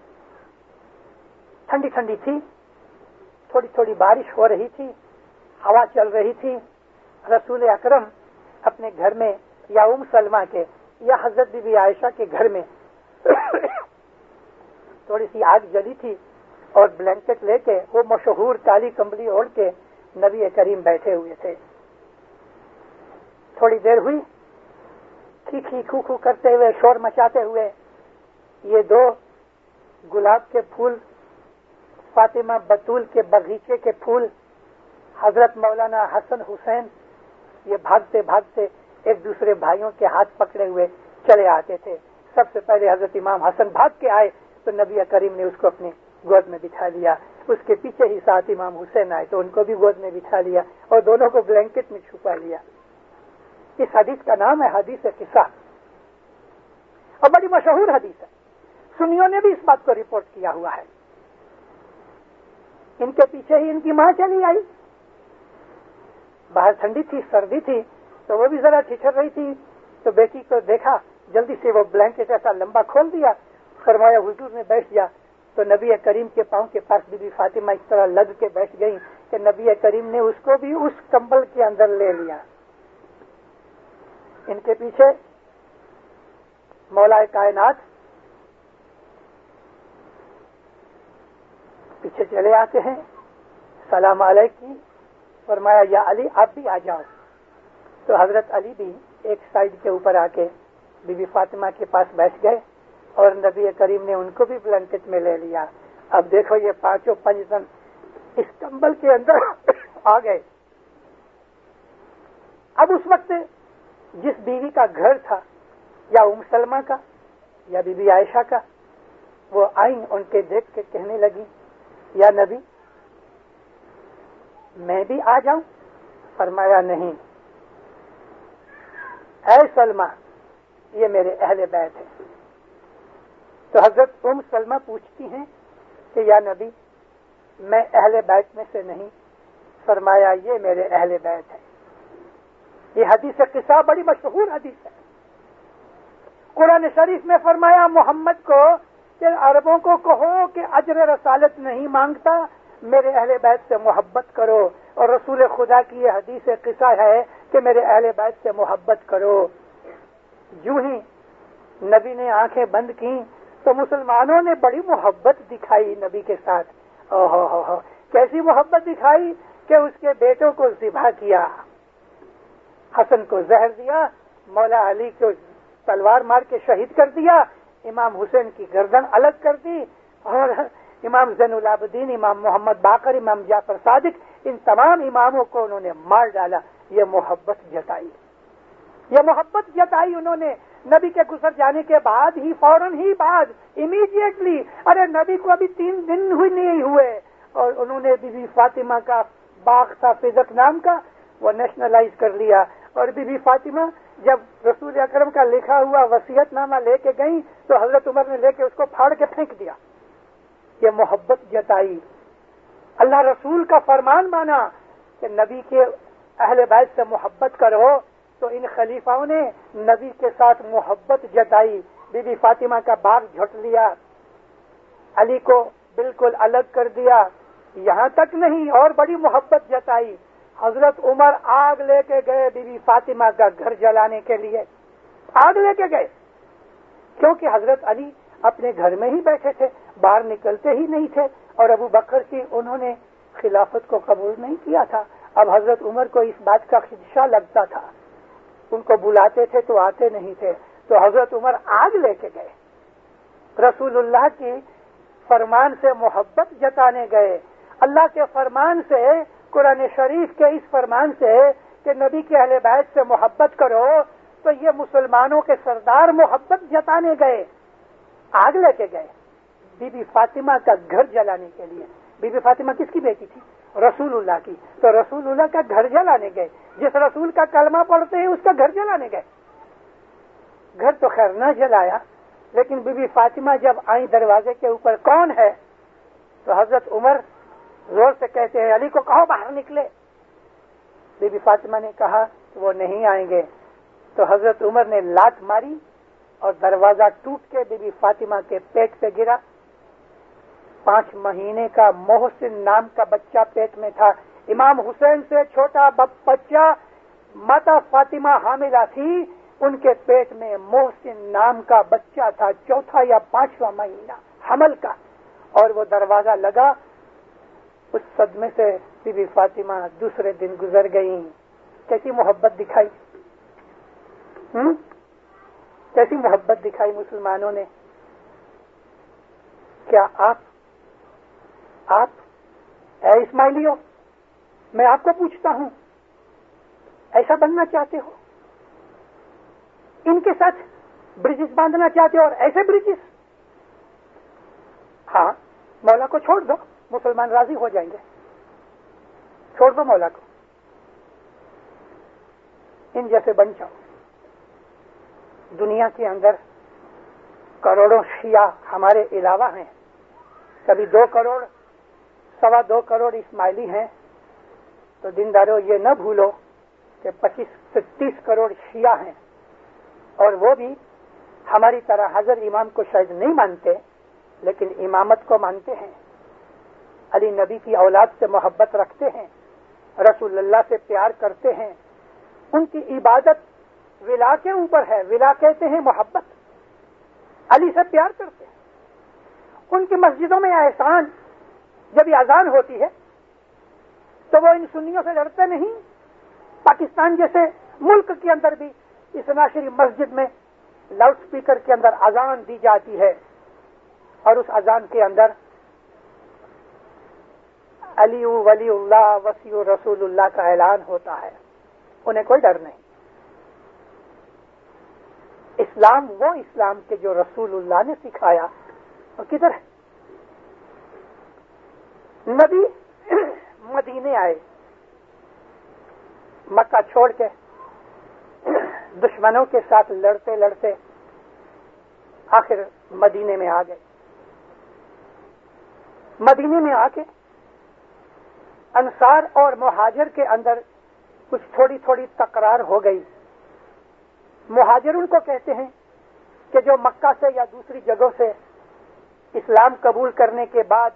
ٹھنڈی ٹھنڈی تھی، تھوڑی تھوڑی بارش ہو رہی تھی، ہوا چل رہی تھی. رسول اکرم اپنے گھر میں یا ام سلمہ کے یا حضرت بی بی عائشہ کے گھر میں تھوڑی سی آگ جلی تھی اور بلینکٹ لے کے وہ مشہور کالی کمبلی اوڑھ کے نبی کریم بیٹھے ہوئے تھے. تھوڑی دیر ہوئی، کھی کھی کھو کھو کرتے ہوئے، شور مچاتے ہوئے یہ دو گلاب کے پھول، فاطمہ بطول کے باغیچے کے پھول، حضرت مولانا حسن حسین، یہ بھاگتے بھاگتے ایک دوسرے بھائیوں کے ہاتھ پکڑے ہوئے چلے آتے تھے. سب سے پہلے حضرت امام حسن بھاگ کے آئے تو نبی کریم نے اس کو اپنی گود میں بٹھا لیا. اس کے پیچھے ہی ساتھ امام حسین آئے تو ان کو بھی گود میں بٹھا لیا اور دونوں کو بلینکٹ میں چھپا لیا. اس حدیث کا نام ہے حدیث قصہ اور بڑی مشہور حدیث ہے. سنیوں نے بھی اس بات کو رپورٹ کیا ہوا ہے. ان کے پیچھے ہی ان کی ماں چلی آئی. باہر ٹھنڈی تھی، سردی تھی تو وہ بھی ذرا ٹھٹر رہی تھی تو بیٹی کو دیکھا، جلدی سے وہ بلینکٹ ایسا لمبا کھول دیا، فرمایا حضور نے بیٹھ جا. تو نبی کریم کے پاؤں کے پاس بی بی فاطمہ اس طرح لگ کے بیٹھ گئی کہ نبی کریم نے اس کو بھی اس کمبل کے اندر لے لیا. ان کے پیچھے مولا کائنات پیچھے چلے آتے ہیں، سلام علیکم، فرمایا یا علی آپ بھی آ جاؤ. تو حضرت علی بھی ایک سائڈ کے اوپر آ کے بی بی فاطمہ کے پاس بیٹھ گئے اور نبی کریم نے ان کو بھی بلینکٹ میں لے لیا. اب دیکھو یہ پانچوں پنج جن اس کمبل کے اندر آ گئے. اب اس وقت جس بیوی کا گھر تھا یا ام سلمہ کا یا بی بی عائشہ کا، وہ آئیں ان کے دیکھ کے کہنے لگی یا نبی میں بھی آ جاؤں؟ فرمایا نہیں، اے سلمہ یہ میرے اہل بیت ہیں. تو حضرت ام سلمہ پوچھتی ہیں کہ یا نبی میں اہل بیت میں سے نہیں. فرمایا یہ میرے اہل بیت ہیں. یہ حدیث قصہ بڑی مشہور حدیث ہے. قرآن شریف میں فرمایا محمد کو کہ عربوں کو کہو کہ اجر رسالت نہیں مانگتا، میرے اہل بیت سے محبت کرو. اور رسول خدا کی یہ حدیث قصہ ہے کہ میرے اہل بیت سے محبت کرو. یوں ہی نبی نے آنکھیں بند کی تو مسلمانوں نے بڑی محبت دکھائی نبی کے ساتھ. کیسی محبت دکھائی کہ اس کے بیٹوں کو ذبح کیا، حسن کو زہر دیا، مولا علی کو تلوار مار کے شہید کر دیا، امام حسین کی گردن الگ کر دی، اور امام زین العابدین، امام محمد باقر، امام جعفر صادق، ان تمام اماموں کو انہوں نے مار ڈالا. یہ محبت جتائی، یہ محبت جتائی انہوں نے نبی کے گزر جانے کے بعد ہی، فوراً ہی بعد، امیڈیٹلی. ارے نبی کو ابھی 3 دن ہوئی نہیں ہوئے اور انہوں نے بی بی فاطمہ کا باغ تھا فزق نام کا، وہ نیشنلائز کر لیا. اور بی بی فاطمہ جب رسول اکرم کا لکھا ہوا وصیت نامہ لے کے گئیں تو حضرت عمر نے لے کے اس کو پھاڑ کے پھینک دیا. یہ محبت جتائی. اللہ رسول کا فرمان مانا کہ نبی کے اہل بیت سے محبت کرو، تو ان خلیفاؤں نے نبی کے ساتھ محبت جتائی. بی بی فاطمہ کا باغ جھٹ لیا، علی کو بالکل الگ کر دیا. یہاں تک نہیں، اور بڑی محبت جتائی. حضرت عمر آگ لے کے گئے بی بی فاطمہ کا گھر جلانے کے لیے، آگ لے کے گئے، کیونکہ حضرت علی اپنے گھر میں ہی بیٹھے تھے، باہر نکلتے ہی نہیں تھے، اور ابو بکر کی انہوں نے خلافت کو قبول نہیں کیا تھا. اب حضرت عمر کو اس بات کا خدشہ لگتا تھا، ان کو بلاتے تھے تو آتے نہیں تھے، تو حضرت عمر آگ لے کے گئے، رسول اللہ کی فرمان سے محبت جتانے گئے. اللہ کے فرمان سے، قرآن شریف کے اس فرمان سے کہ نبی کے اہل بیت سے محبت کرو، تو یہ مسلمانوں کے سردار محبت جتانے گئے، آگ لے کے گئے بی بی فاطمہ کا گھر جلانے کے لیے. بی بی فاطمہ کس کی بیٹی تھی؟ رسول اللہ کی. تو رسول اللہ کا گھر جلانے گئے. جس رسول کا کلمہ پڑھتے ہیں اس کا گھر جلانے گئے. گھر تو خیر نہ جلایا، لیکن بی بی فاطمہ جب آئیں دروازے کے اوپر کون ہے تو حضرت عمر زور سے کہتے ہیں علی کو کہو باہر نکلے. بی بی فاطمہ نے کہا وہ نہیں آئیں گے. تو حضرت عمر نے لات ماری اور دروازہ ٹوٹ کے بی بی فاطمہ کے پیٹ پہ گرا. 5 مہینے کا محسن نام کا بچہ پیٹ میں تھا. امام حسین سے چھوٹا بچہ ماتا فاطمہ حاملہ تھی، ان کے پیٹ میں محسن نام کا بچہ تھا، 4 یا 5واں مہینہ حمل کا. اور وہ دروازہ لگا. اس صدمے سے بی بی فاطمہ دوسرے دن گزر گئیں. کیسی محبت دکھائی، کیسی محبت دکھائی مسلمانوں نے. کیا آپ اے اسماعیلیوں، میں آپ کو پوچھتا ہوں، ایسا بننا چاہتے ہو؟ ان کے ساتھ برجز باندھنا چاہتے ہو، اور ایسے برجز؟ ہاں، مولا کو چھوڑ دو، مسلمان راضی ہو جائیں گے. چھوڑ دو مولا کو، ان جیسے بن جاؤ. دنیا کے اندر کروڑوں شیعہ ہمارے علاوہ ہیں، کبھی 2 کروڑ 2.25 کروڑ اسماعیلی ہیں. تو دینداروں یہ نہ بھولو کہ 25 سے 30 کروڑ شیعہ ہیں، اور وہ بھی ہماری طرح حضرت امام کو شاید نہیں مانتے، لیکن امامت کو مانتے ہیں، علی نبی کی اولاد سے محبت رکھتے ہیں، رسول اللہ سے پیار کرتے ہیں. ان کی عبادت ولا کے اوپر ہے. ولا کہتے ہیں محبت. علی سے پیار کرتے ہیں. ان کی مسجدوں میں احسان، جب یہ اذان ہوتی ہے تو وہ ان سنیوں سے لڑتے نہیں. پاکستان جیسے ملک کے اندر بھی اس ناشری مسجد میں لاؤڈ سپیکر کے اندر اذان دی جاتی ہے، اور اس اذان کے اندر علی ولی اللہ وسیع رسول اللہ کا اعلان ہوتا ہے. انہیں کوئی ڈر نہیں. اسلام وہ اسلام کے جو رسول اللہ نے سکھایا، اور کدھر ہے؟ نبی مدینے آئے، مکہ چھوڑ کے دشمنوں کے ساتھ لڑتے لڑتے آخر مدینے میں آ گئے. مدینے میں آ کے انصار اور مہاجر کے اندر کچھ تھوڑی تھوڑی تکرار ہو گئی. مہاجرون کو کہتے ہیں کہ جو مکہ سے یا دوسری جگہوں سے اسلام قبول کرنے کے بعد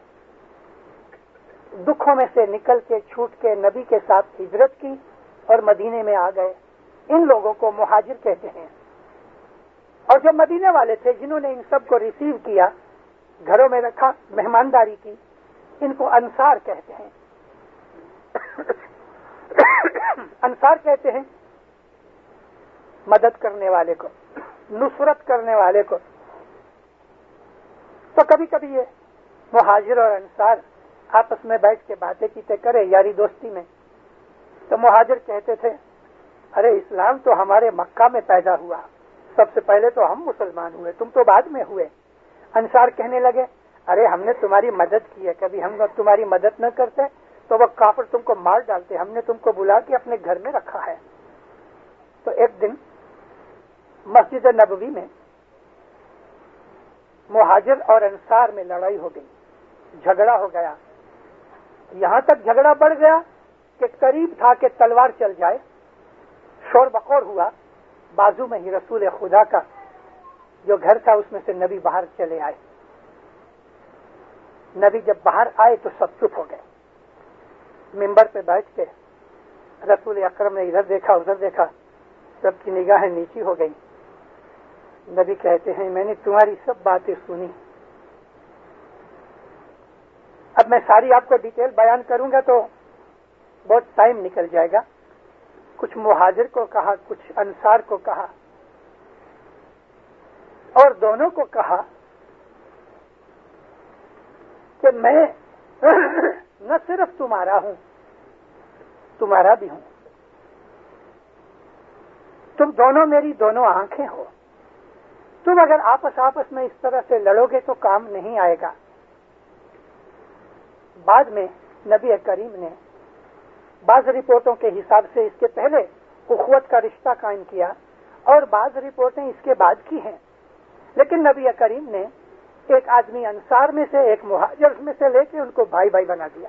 دکھوں میں سے نکل کے چھوٹ کے نبی کے ساتھ ہجرت کی اور مدینے میں آ گئے, ان لوگوں کو مہاجر کہتے ہیں. اور جو مدینے والے تھے جنہوں نے ان سب کو ریسیو کیا, گھروں میں رکھا, مہمانداری کی, ان کو انصار کہتے ہیں. انصار کہتے ہیں مدد کرنے والے کو, نصرت کرنے والے کو. تو کبھی کبھی یہ مہاجر اور انصار آپس میں بیٹھ کے باتیں چیتیں کرے یاری دوستی میں, تو مہاجر کہتے تھے ارے اسلام تو ہمارے مکہ میں پیدا ہوا, سب سے پہلے تو ہم مسلمان ہوئے, تم تو بعد میں ہوئے. انصار کہنے لگے ارے ہم نے تمہاری مدد کی ہے, کبھی ہم تمہاری مدد نہ کرتے تو وہ کافر تم کو مار ڈالتے, ہم نے تم کو بلا کے اپنے گھر میں رکھا ہے. تو ایک دن مسجد نبوی میں مہاجر اور انصار میں لڑائی ہو گئی, جھگڑا ہو گیا. یہاں تک جھگڑا بڑھ گیا کہ قریب تھا کہ تلوار چل جائے. شور بقور ہوا, بازو میں ہی رسول خدا کا جو گھر تھا اس میں سے نبی باہر چلے آئے. نبی جب باہر آئے تو سب چپ ہو گئے. منبر پہ بیٹھ کے رسول اکرم نے ادھر دیکھا ادھر دیکھا, سب کی نگاہیں نیچی ہو گئی. نبی کہتے ہیں میں نے تمہاری سب باتیں سنی, اب میں ساری آپ کو ڈیٹیل بیان کروں گا تو بہت ٹائم نکل جائے گا. کچھ مہاجر کو کہا, کچھ انصار کو کہا, اور دونوں کو کہا کہ میں نہ صرف تمہارا ہوں, تمہارا بھی ہوں. تم دونوں میری دونوں آنکھیں ہو. تم اگر آپس میں اس طرح سے لڑو گے تو کام نہیں آئے گا. بعد میں نبی کریم نے بعض رپورٹوں کے حساب سے اس کے پہلے اخوت کا رشتہ قائم کیا اور بعض رپورٹیں اس کے بعد کی ہیں, لیکن نبی کریم نے ایک آدمی انصار میں سے ایک مہاجر میں سے لے کے ان کو بھائی بھائی بنا دیا.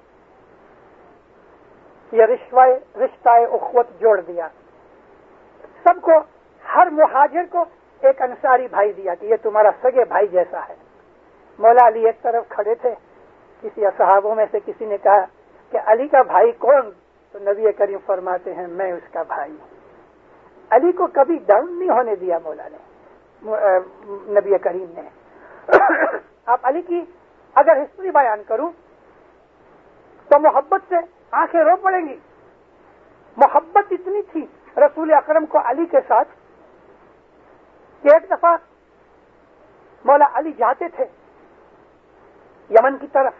یہ رشتہ اخوت جوڑ دیا. سب کو, ہر مہاجر کو ایک انصاری بھائی دیا کہ یہ تمہارا سگے بھائی جیسا ہے. مولا علی ایک طرف کھڑے تھے, کسی صحابوں میں سے کسی نے کہا کہ علی کا بھائی کون؟ تو نبی کریم فرماتے ہیں میں اس کا بھائی ہوں. علی کو کبھی ڈاؤن نہیں ہونے دیا مولا نے, نبی کریم نے. آپ علی کی اگر ہسٹری بیان کروں تو محبت سے آنکھیں رو پڑیں گی. محبت اتنی تھی رسول اکرم کو علی کے ساتھ کہ ایک دفعہ مولا علی جاتے تھے یمن کی طرف.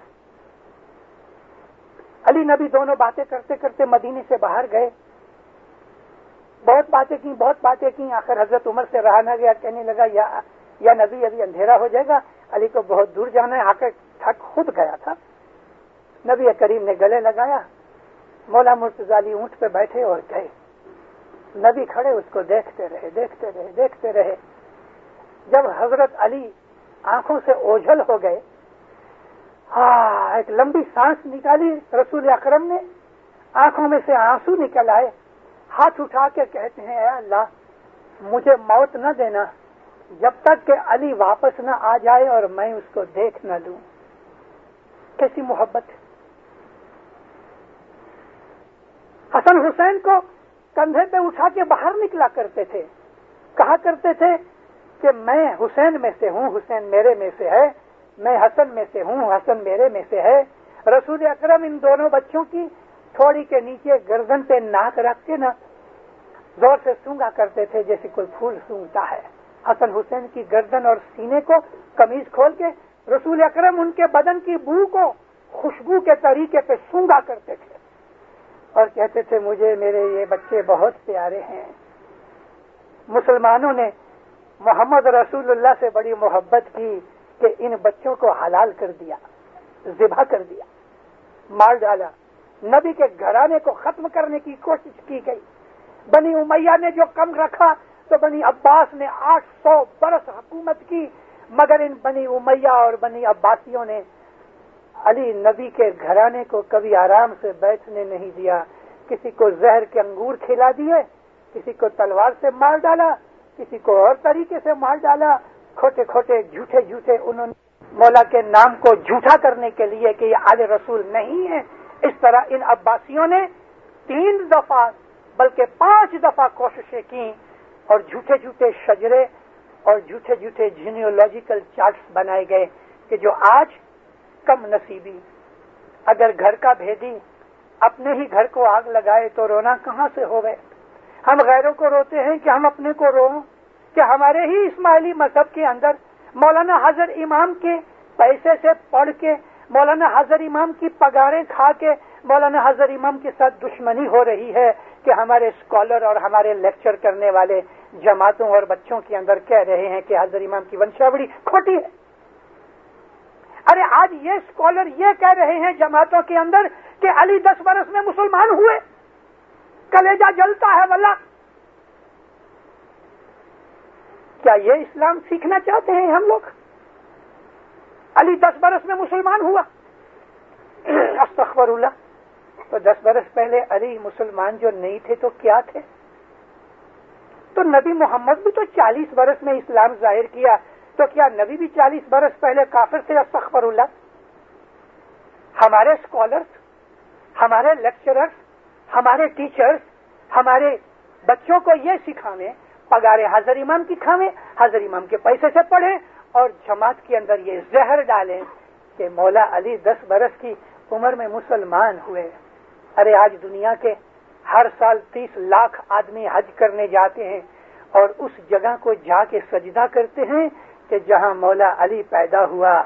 علی نبی دونوں باتیں کرتے کرتے مدینے سے باہر گئے. بہت باتیں کی. آخر حضرت عمر سے رہا نہ گیا, کہنے لگا یا نبی ابھی اندھیرا ہو جائے گا, علی کو بہت دور جانا ہے. آ کر تھک خود گیا تھا. نبی کریم نے گلے لگایا, مولا مرتضی علی اونٹ پہ بیٹھے اور گئے. نبی کھڑے اس کو دیکھتے رہے. جب حضرت علی آنکھوں سے اوجھل ہو گئے, ایک لمبی سانس نکالی رسول اکرم نے, آنکھوں میں سے آنسو نکل آئے. ہاتھ اٹھا کے کہتے ہیں اے اللہ مجھے موت نہ دینا جب تک کہ علی واپس نہ آ جائے اور میں اس کو دیکھ نہ لوں. کیسی محبت. حسن حسین کو کندھے پہ اٹھا کے باہر نکلا کرتے تھے, کہا کرتے تھے کہ میں حسین میں سے ہوں, حسین میرے میں سے ہے, میں حسن میں سے ہوں, حسن میرے میں سے ہے. رسول اکرم ان دونوں بچوں کی تھوڑی کے نیچے گردن پہ ناک رکھ کے نا زور سے سونگا کرتے تھے جیسے کوئی پھول سونگتا ہے. حسن حسین کی گردن اور سینے کو قمیض کھول کے رسول اکرم ان کے بدن کی بو کو خوشبو کے طریقے پہ سونگا کرتے تھے اور کہتے تھے مجھے میرے یہ بچے بہت پیارے ہیں. مسلمانوں نے محمد رسول اللہ سے بڑی محبت کی کہ ان بچوں کو حلال کر دیا, ذبح کر دیا, مار ڈالا. نبی کے گھرانے کو ختم کرنے کی کوشش کی گئی. بنی امیہ نے جو کم رکھا تو بنی عباس نے 800 برس حکومت کی, مگر ان بنی امیہ اور بنی عباسیوں نے علی نبی کے گھرانے کو کبھی آرام سے بیٹھنے نہیں دیا. کسی کو زہر کے انگور کھلا دیے، کسی کو تلوار سے مار ڈالا، کسی کو اور طریقے سے مار ڈالا. کھوٹے کھوٹے جھوٹے جھوٹے انہوں نے مولا کے نام کو جھوٹا کرنے کے لیے کہ یہ آل رسول نہیں ہے. اس طرح ان عباسیوں نے 3 دفعہ بلکہ 5 دفعہ کوششیں کی اور جھوٹے جھوٹے شجرے اور جھوٹے جھوٹے جینیولوجیکل چارٹس بنائے گئے کہ جو آج کم نصیبی اگر گھر کا بھیدی اپنے ہی گھر کو آگ لگائے تو رونا کہاں سے ہوئے. ہم غیروں کو روتے ہیں کہ ہم اپنے کو رو، کہ ہمارے ہی اسماعیلی مذہب کے اندر مولانا حضر امام کے پیسے سے پڑھ کے، مولانا حضر امام کی پگاریں کھا کے مولانا حضر امام کے ساتھ دشمنی ہو رہی ہے کہ ہمارے اسکالر اور ہمارے لیکچر کرنے والے جماعتوں اور بچوں کے اندر کہہ رہے ہیں کہ حضر امام کی ونشاوڑی کھوٹی ہے. ارے آج یہ اسکالر یہ کہہ رہے ہیں جماعتوں کے اندر کہ علی 10 برس میں مسلمان ہوئے. کلیجہ جلتا ہے واللہ. کیا یہ اسلام سیکھنا چاہتے ہیں ہم لوگ؟ علی 10 برس میں مسلمان ہوا. استغفر اللہ. تو 10 برس پہلے علی مسلمان جو نہیں تھے تو کیا تھے؟ تو نبی محمد بھی تو 40 برس میں اسلام ظاہر کیا، تو کیا نبی بھی 40 برس پہلے کافر تھے؟ استغفر اللہ. ہمارے اسکالرس، ہمارے لیکچررس، ہمارے ٹیچرس ہمارے بچوں کو یہ سکھاویں، پگارے حضر امام کی کھاویں، حضر امام کے پیسے سے پڑھیں اور جماعت کے اندر یہ زہر ڈالیں کہ مولا علی 10 برس کی عمر میں مسلمان ہوئے. ارے آج دنیا کے ہر سال 30 لاکھ آدمی حج کرنے جاتے ہیں اور اس جگہ کو جا کے سجدہ کرتے ہیں کہ جہاں مولا علی پیدا ہوا.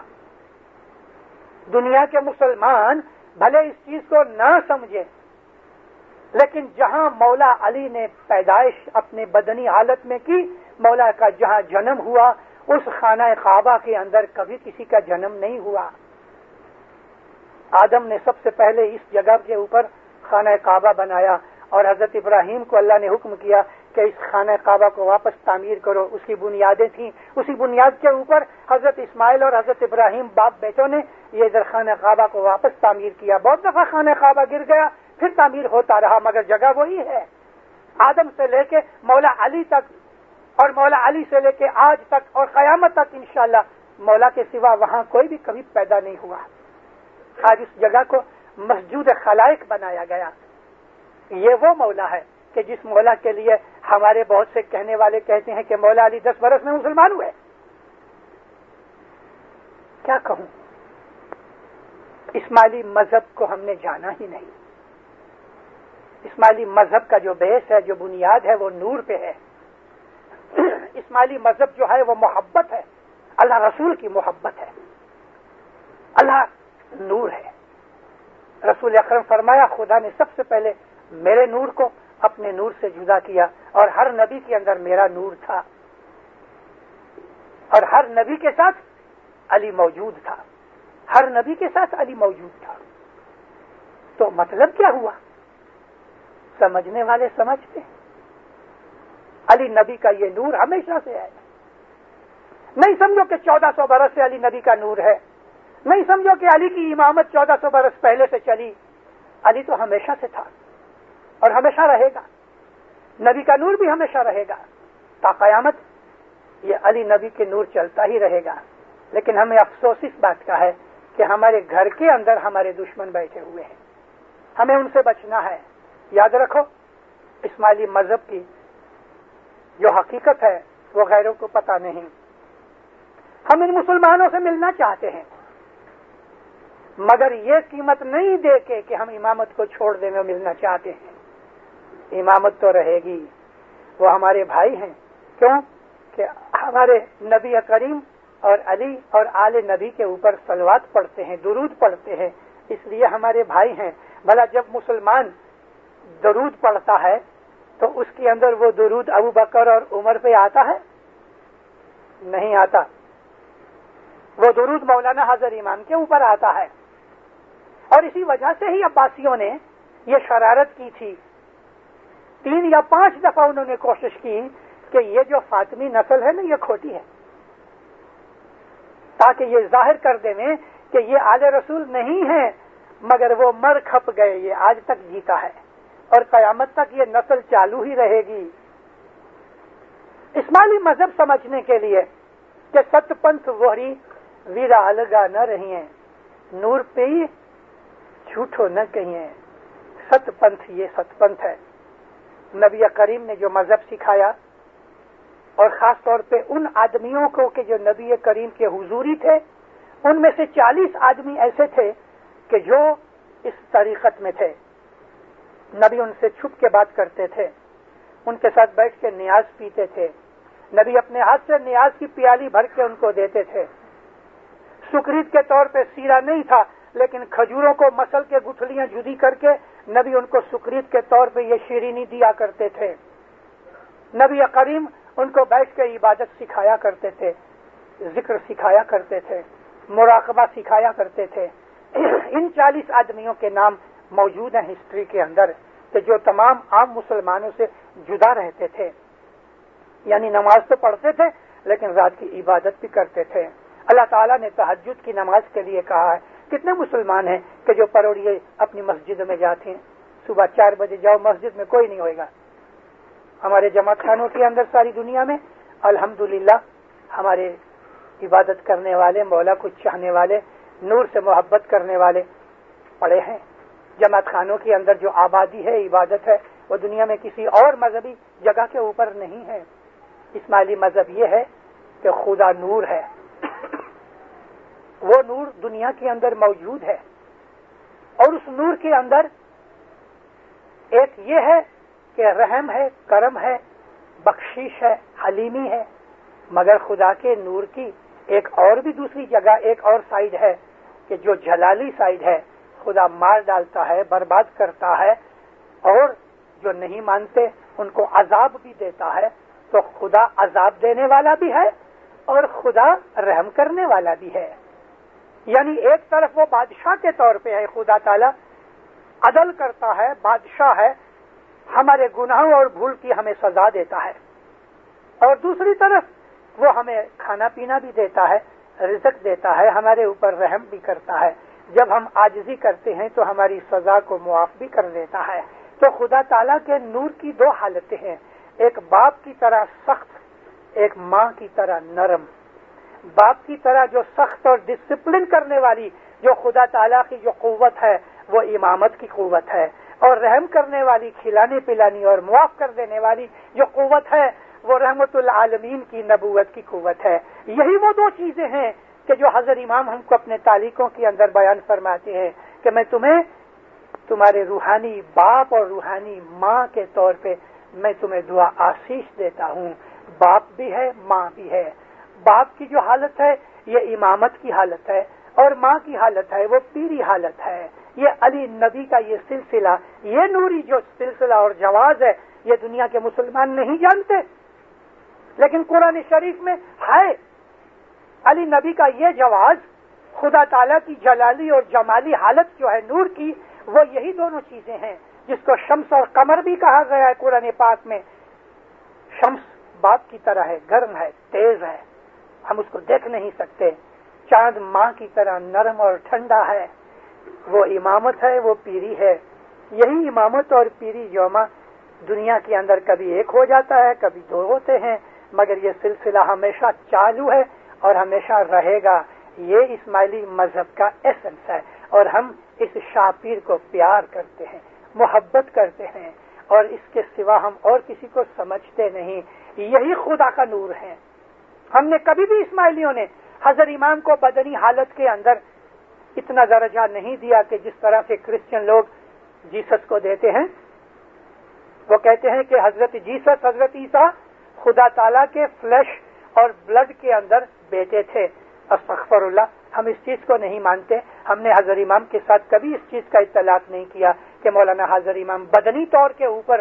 دنیا کے مسلمان بھلے اس چیز کو نہ سمجھے، لیکن جہاں مولا علی نے پیدائش اپنے بدنی حالت میں کی، مولا کا جہاں جنم ہوا اس خانہ کعبہ کے اندر کبھی کسی کا جنم نہیں ہوا. آدم نے سب سے پہلے اس جگہ کے اوپر خانہ کعبہ بنایا اور حضرت ابراہیم کو اللہ نے حکم کیا کہ اس خانہ کعبہ کو واپس تعمیر کرو. اس کی بنیادیں تھیں، اسی بنیاد کے اوپر حضرت اسماعیل اور حضرت ابراہیم باپ بیٹوں نے یہ ادھر خانہ کعبہ کو واپس تعمیر کیا. بہت دفعہ خانہ کعبہ گر گیا، پھر تعمیر ہوتا رہا، مگر جگہ وہی ہے. آدم سے لے کے مولا علی تک اور مولا علی سے لے کے آج تک اور قیامت تک انشاءاللہ مولا کے سوا وہاں کوئی بھی کبھی پیدا نہیں ہوا. آج اس جگہ کو مسجود خلائق بنایا گیا. یہ وہ مولا ہے کہ جس مولا کے لیے ہمارے بہت سے کہنے والے کہتے ہیں کہ مولا علی 10 برس میں مسلمان ہوئے. کیا کہوں، اسماعیلی مذہب کو ہم نے جانا ہی نہیں. اسماعیلی مذہب کا جو بیس ہے، جو بنیاد ہے، وہ نور پہ ہے. اسماعیلی مذہب جو ہے وہ محبت ہے، اللہ رسول کی محبت ہے. اللہ نور ہے. رسول اکرم فرمایا خدا نے سب سے پہلے میرے نور کو اپنے نور سے جدا کیا اور ہر نبی کے اندر میرا نور تھا اور ہر نبی کے ساتھ علی موجود تھا. ہر نبی کے ساتھ علی موجود تھا. تو مطلب کیا ہوا؟ سمجھنے والے سمجھتے ہیں علی نبی کا یہ نور ہمیشہ سے ہے. نہیں سمجھو کہ 1400 برس سے علی نبی کا نور ہے. نہیں سمجھو کہ علی کی امامت 1400 برس پہلے سے چلی. علی تو ہمیشہ سے تھا اور ہمیشہ رہے گا. نبی کا نور بھی ہمیشہ رہے گا تا قیامت. یہ علی نبی کے نور چلتا ہی رہے گا. لیکن ہمیں افسوس اس بات کا ہے کہ ہمارے گھر کے اندر ہمارے دشمن بیٹھے ہوئے ہیں. ہمیں ان سے بچنا ہے. یاد رکھو اسماعیلی مذہب کی جو حقیقت ہے وہ غیروں کو پتہ نہیں. ہم ان مسلمانوں سے ملنا چاہتے ہیں مگر یہ قیمت نہیں دے کے کہ ہم امامت کو چھوڑ دیں گے. ملنا چاہتے ہیں، امامت تو رہے گی. وہ ہمارے بھائی ہیں. کیوں کہ ہمارے نبی کریم اور علی اور آل نبی کے اوپر صلوات پڑھتے ہیں، درود پڑھتے ہیں، اس لیے ہمارے بھائی ہیں. بھلا جب مسلمان درود پڑھتا ہے تو اس کے اندر وہ درود ابو بکر اور عمر پہ آتا ہے؟ نہیں آتا. وہ درود مولانا حضر امام کے اوپر آتا ہے. اور اسی وجہ سے ہی عباسیوں نے یہ شرارت کی تھی. 3 یا 5 دفعہ انہوں نے کوشش کی کہ یہ جو فاطمی نسل ہے نا یہ کھوٹی ہے، تاکہ یہ ظاہر کر دیں کہ یہ آل رسول نہیں ہے. مگر وہ مر کھپ گئے. یہ آج تک جیتا ہے. اور قیامت تک یہ نسل چالو ہی رہے گی۔ اسماعیلی مذہب سمجھنے کے لیے کہ ست پنتھ وہری ویرا الگا نہ رہیے، نور پہ ہی جھوٹو نہ کہیے، ست پنتھ یہ ست پنتھ ہے۔ نبی کریم نے جو مذہب سکھایا، اور خاص طور پہ ان آدمیوں کو کہ جو نبی کریم کے حضوری تھے، ان میں سے 40 آدمی ایسے تھے کہ جو اس طریقت میں تھے۔ نبی ان سے چھپ کے بات کرتے تھے، ان کے ساتھ بیٹھ کے نیاز پیتے تھے، نبی اپنے ہاتھ سے نیاز کی پیالی بھر کے ان کو دیتے تھے۔ سکریت کے طور پہ سیرا نہیں تھا، لیکن کھجوروں کو مسل کے گٹھلیاں جدی کر کے نبی ان کو سکریت کے طور پہ یہ شیرینی دیا کرتے تھے۔ نبی کریم ان کو بیٹھ کے عبادت سکھایا کرتے تھے، ذکر سکھایا کرتے تھے، مراقبہ سکھایا کرتے تھے۔ ان 40 آدمیوں کے نام موجود ہیں ہسٹری کے اندر کہ جو تمام عام مسلمانوں سے جدا رہتے تھے، یعنی نماز تو پڑھتے تھے لیکن رات کی عبادت بھی کرتے تھے۔ اللہ تعالیٰ نے تہجد کی نماز کے لیے کہا ہے۔ کتنے مسلمان ہیں کہ جو پروڑیے اپنی مسجد میں جاتے ہیں؟ صبح 4 بجے جاؤ، مسجد میں کوئی نہیں ہوئے گا۔ ہمارے جماعت خانوں کے اندر ساری دنیا میں الحمدللہ ہمارے عبادت کرنے والے، مولا کو چاہنے والے، نور سے محبت کرنے والے پڑے ہیں۔ جماعت خانوں کے اندر جو آبادی ہے، عبادت ہے، وہ دنیا میں کسی اور مذہبی جگہ کے اوپر نہیں ہے۔ اسماعیلی مذہب یہ ہے کہ خدا نور ہے، وہ نور دنیا کے اندر موجود ہے، اور اس نور کے اندر ایک یہ ہے کہ رحم ہے، کرم ہے، بخشش ہے، حلیمی ہے، مگر خدا کے نور کی ایک اور بھی دوسری جگہ ایک اور سائیڈ ہے کہ جو جلالی سائیڈ ہے۔ خدا مار ڈالتا ہے، برباد کرتا ہے، اور جو نہیں مانتے ان کو عذاب بھی دیتا ہے۔ تو خدا عذاب دینے والا بھی ہے اور خدا رحم کرنے والا بھی ہے۔ یعنی ایک طرف وہ بادشاہ کے طور پہ ہے، خدا تعالی عدل کرتا ہے، بادشاہ ہے، ہمارے گناہوں اور بھول کی ہمیں سزا دیتا ہے، اور دوسری طرف وہ ہمیں کھانا پینا بھی دیتا ہے، رزق دیتا ہے، ہمارے اوپر رحم بھی کرتا ہے۔ جب ہم عاجزی کرتے ہیں تو ہماری سزا کو معاف بھی کر دیتا ہے۔ تو خدا تعالیٰ کے نور کی 2 حالتیں ہیں، ایک باپ کی طرح سخت، ایک ماں کی طرح نرم۔ باپ کی طرح جو سخت اور ڈسپلن کرنے والی جو خدا تعالیٰ کی جو قوت ہے وہ امامت کی قوت ہے، اور رحم کرنے والی، کھلانے پلانے اور معاف کر دینے والی جو قوت ہے وہ رحمت العالمین کی نبوت کی قوت ہے۔ یہی وہ 2 چیزیں ہیں کہ جو حضرت امام ہم کو اپنے تعلیقوں کے اندر بیان فرماتے ہیں کہ میں تمہیں تمہارے روحانی باپ اور روحانی ماں کے طور پہ میں تمہیں دعا آشیش دیتا ہوں۔ باپ بھی ہے، ماں بھی ہے۔ باپ کی جو حالت ہے یہ امامت کی حالت ہے، اور ماں کی حالت ہے وہ پیری حالت ہے۔ یہ علی نبی کا یہ سلسلہ، یہ نوری جو سلسلہ اور جواز ہے، یہ دنیا کے مسلمان نہیں جانتے، لیکن قرآن شریف میں ہے۔ علی نبی کا یہ جواز، خدا تعالیٰ کی جلالی اور جمالی حالت جو ہے نور کی، وہ یہی دونوں چیزیں ہیں جس کو شمس اور قمر بھی کہا گیا ہے قرآن پاک میں۔ شمس باپ کی طرح ہے، گرم ہے، تیز ہے، ہم اس کو دیکھ نہیں سکتے۔ چاند ماں کی طرح نرم اور ٹھنڈا ہے، وہ امامت ہے، وہ پیری ہے۔ یہی امامت اور پیری یوما دنیا کے اندر کبھی ایک ہو جاتا ہے، کبھی 2 ہوتے ہیں، مگر یہ سلسلہ ہمیشہ چالو ہے اور ہمیشہ رہے گا۔ یہ اسماعیلی مذہب کا ایسنس ہے، اور ہم اس شاہ پیر کو پیار کرتے ہیں، محبت کرتے ہیں، اور اس کے سوا ہم اور کسی کو سمجھتے نہیں۔ یہی خدا کا نور ہے۔ ہم نے کبھی بھی اسماعیلیوں نے حضرت امام کو بدنی حالت کے اندر اتنا درجہ نہیں دیا کہ جس طرح سے کرسچن لوگ جیسس کو دیتے ہیں۔ وہ کہتے ہیں کہ حضرت جیسس، حضرت عیسیٰ خدا تعالیٰ کے فلیش اور بلڈ کے اندر بیٹے تھے۔ استغفر اللہ، ہم اس چیز کو نہیں مانتے۔ ہم نے حضرت امام کے ساتھ کبھی اس چیز کا اطلاق نہیں کیا کہ مولانا حضرت امام بدنی طور کے اوپر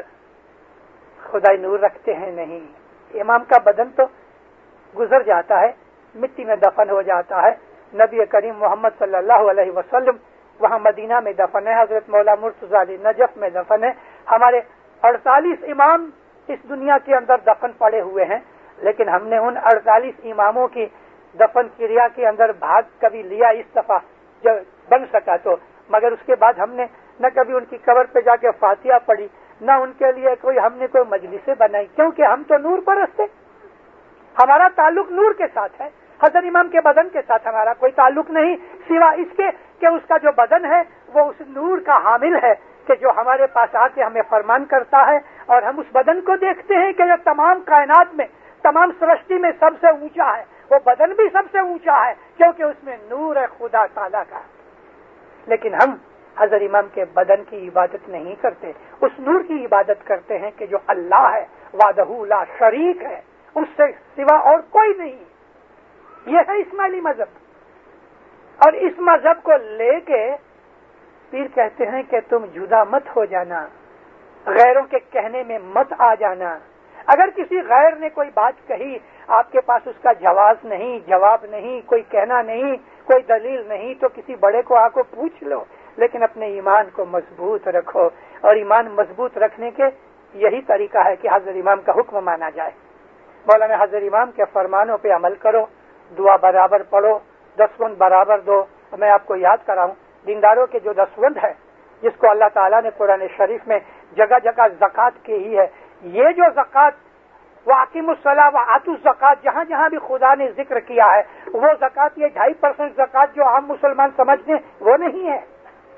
خدائی نور رکھتے ہیں، نہیں۔ امام کا بدن تو گزر جاتا ہے، مٹی میں دفن ہو جاتا ہے۔ نبی کریم محمد صلی اللہ علیہ وسلم وہاں مدینہ میں دفن ہے، حضرت مولا مرتضیٰ علی نجف میں دفن ہے۔ ہمارے 48 امام اس دنیا کے اندر دفن پڑے ہوئے ہیں، لیکن ہم نے ان 48 اماموں کی دفن کریا کے اندر بھاگ کبھی لیا اس دفعہ جب بن سکا تو، مگر اس کے بعد ہم نے نہ کبھی ان کی قبر پہ جا کے فاتحہ پڑھی، نہ ان کے لیے ہم نے کوئی مجلسیں بنائی، کیونکہ ہم تو نور پرست ہیں، ہمارا تعلق نور کے ساتھ ہے۔ حضرت امام کے بدن کے ساتھ ہمارا کوئی تعلق نہیں سوا اس کے کہ اس کا جو بدن ہے وہ اس نور کا حامل ہے کہ جو ہمارے پاس آ کے ہمیں فرمان کرتا ہے، اور ہم اس بدن کو دیکھتے ہیں کہ جو تمام کائنات میں، تمام سرشٹی میں سب سے اونچا ہے، وہ بدن بھی سب سے اونچا ہے کیونکہ اس میں نور ہے خدا تعالیٰ کا۔ لیکن ہم حضرت امام کے بدن کی عبادت نہیں کرتے، اس نور کی عبادت کرتے ہیں کہ جو اللہ ہے، وحدہ لا شریک ہے، اس سے سوا اور کوئی نہیں۔ یہ ہے اسماعیلی مذہب، اور اس مذہب کو لے کے پیر کہتے ہیں کہ تم جدا مت ہو جانا، غیروں کے کہنے میں مت آ جانا۔ اگر کسی غیر نے کوئی بات کہی، آپ کے پاس اس کا جواز نہیں، جواب نہیں، کوئی کہنا نہیں، کوئی دلیل نہیں، تو کسی بڑے کو آ کو پوچھ لو، لیکن اپنے ایمان کو مضبوط رکھو، اور ایمان مضبوط رکھنے کے یہی طریقہ ہے کہ حضرت امام کا حکم مانا جائے۔ مولانا حضرت امام کے فرمانوں پہ عمل کرو، دعا برابر پڑھو، دسوند برابر دو۔ میں آپ کو یاد کراؤں، دینداروں کے جو دسوند ہے جس کو اللہ تعالیٰ نے قرآن شریف میں جگہ جگہ زکوٰۃ کی ہی ہے، یہ جو زکوٰۃ وَأَقِیمُوا الصَّلَاةَ وَآتُوا الزَّکَاۃ جہاں جہاں بھی خدا نے ذکر کیا ہے، وہ زکوٰۃ، یہ 2.5% زکوٰۃ جو عام مسلمان سمجھتے ہیں وہ نہیں ہے،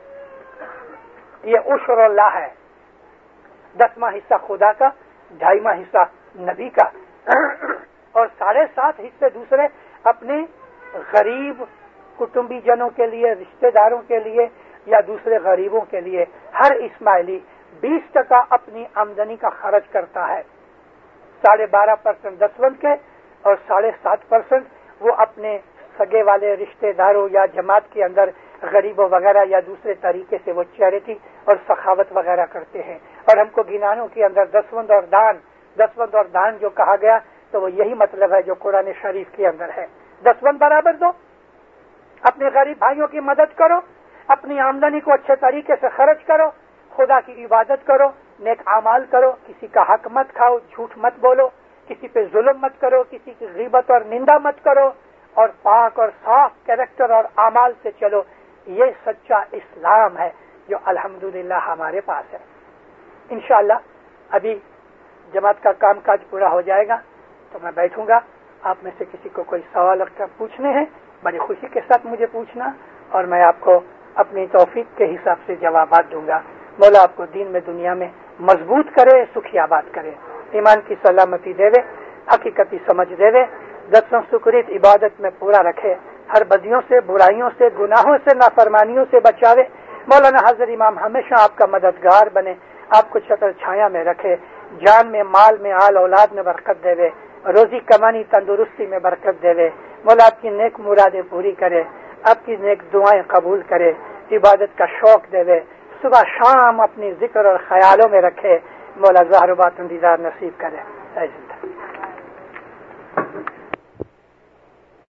یہ عشر اللہ ہے، 10واں حصہ خدا کا، 2.5واں حصہ نبی کا، اور 7.5 حصے دوسرے اپنے غریب کٹمبی جنوں کے لیے، رشتہ داروں کے لیے یا دوسرے غریبوں کے لیے۔ ہر اسماعیلی 20% اپنی آمدنی کا خرچ کرتا ہے، 12.5% دسوند کے، اور 7.5% وہ اپنے سگے والے رشتہ داروں یا جماعت کے اندر غریبوں وغیرہ یا دوسرے طریقے سے وہ چیریٹی اور سخاوت وغیرہ کرتے ہیں۔ اور ہم کو گنانوں کے اندر دسوند اور دان جو کہا گیا تو وہ یہی مطلب ہے جو قرآن شریف کے اندر ہے۔ دسوند برابر دو، اپنے غریب بھائیوں کی مدد کرو، اپنی آمدنی کو اچھے طریقے سے خرچ کرو، خدا کی عبادت کرو، نیک اعمال کرو، کسی کا حق مت کھاؤ، جھوٹ مت بولو، کسی پہ ظلم مت کرو، کسی کی غیبت اور نندا مت کرو، اور پاک اور صاف کیریکٹر اور اعمال سے چلو۔ یہ سچا اسلام ہے جو الحمدللہ ہمارے پاس ہے۔ انشاءاللہ ابھی جماعت کا کام کاج پورا ہو جائے گا تو میں بیٹھوں گا، آپ میں سے کسی کو کوئی سوال اگر پوچھنے ہیں بڑی خوشی کے ساتھ مجھے پوچھنا، اور میں آپ کو اپنی توفیق کے حساب سے جوابات دوں گا۔ مولا آپ کو دین میں دنیا میں مضبوط کرے، سکھی آباد کرے، ایمان کی سلامتی دے، حقیقتی سمجھ دے، دسوں سکریت عبادت میں پورا رکھے، ہر بدیوں سے، برائیوں سے، گناہوں سے، نافرمانیوں سے بچاوے۔ مولانا حضرت امام ہمیشہ آپ کا مددگار بنے، آپ کو چھتر چھایا میں رکھے، جان میں، مال میں، آل اولاد میں برکت دے، روزی کمانی تندرستی میں برکت دے، مولا آپ کی نیک مرادیں پوری کرے، آپ کی نیک دعائیں قبول کرے، عبادت کا شوق دے، صبح شام اپنی ذکر اور خیالوں میں رکھے، مولا ظاہر و باطن دیدار نصیب کرے۔ اے زندہ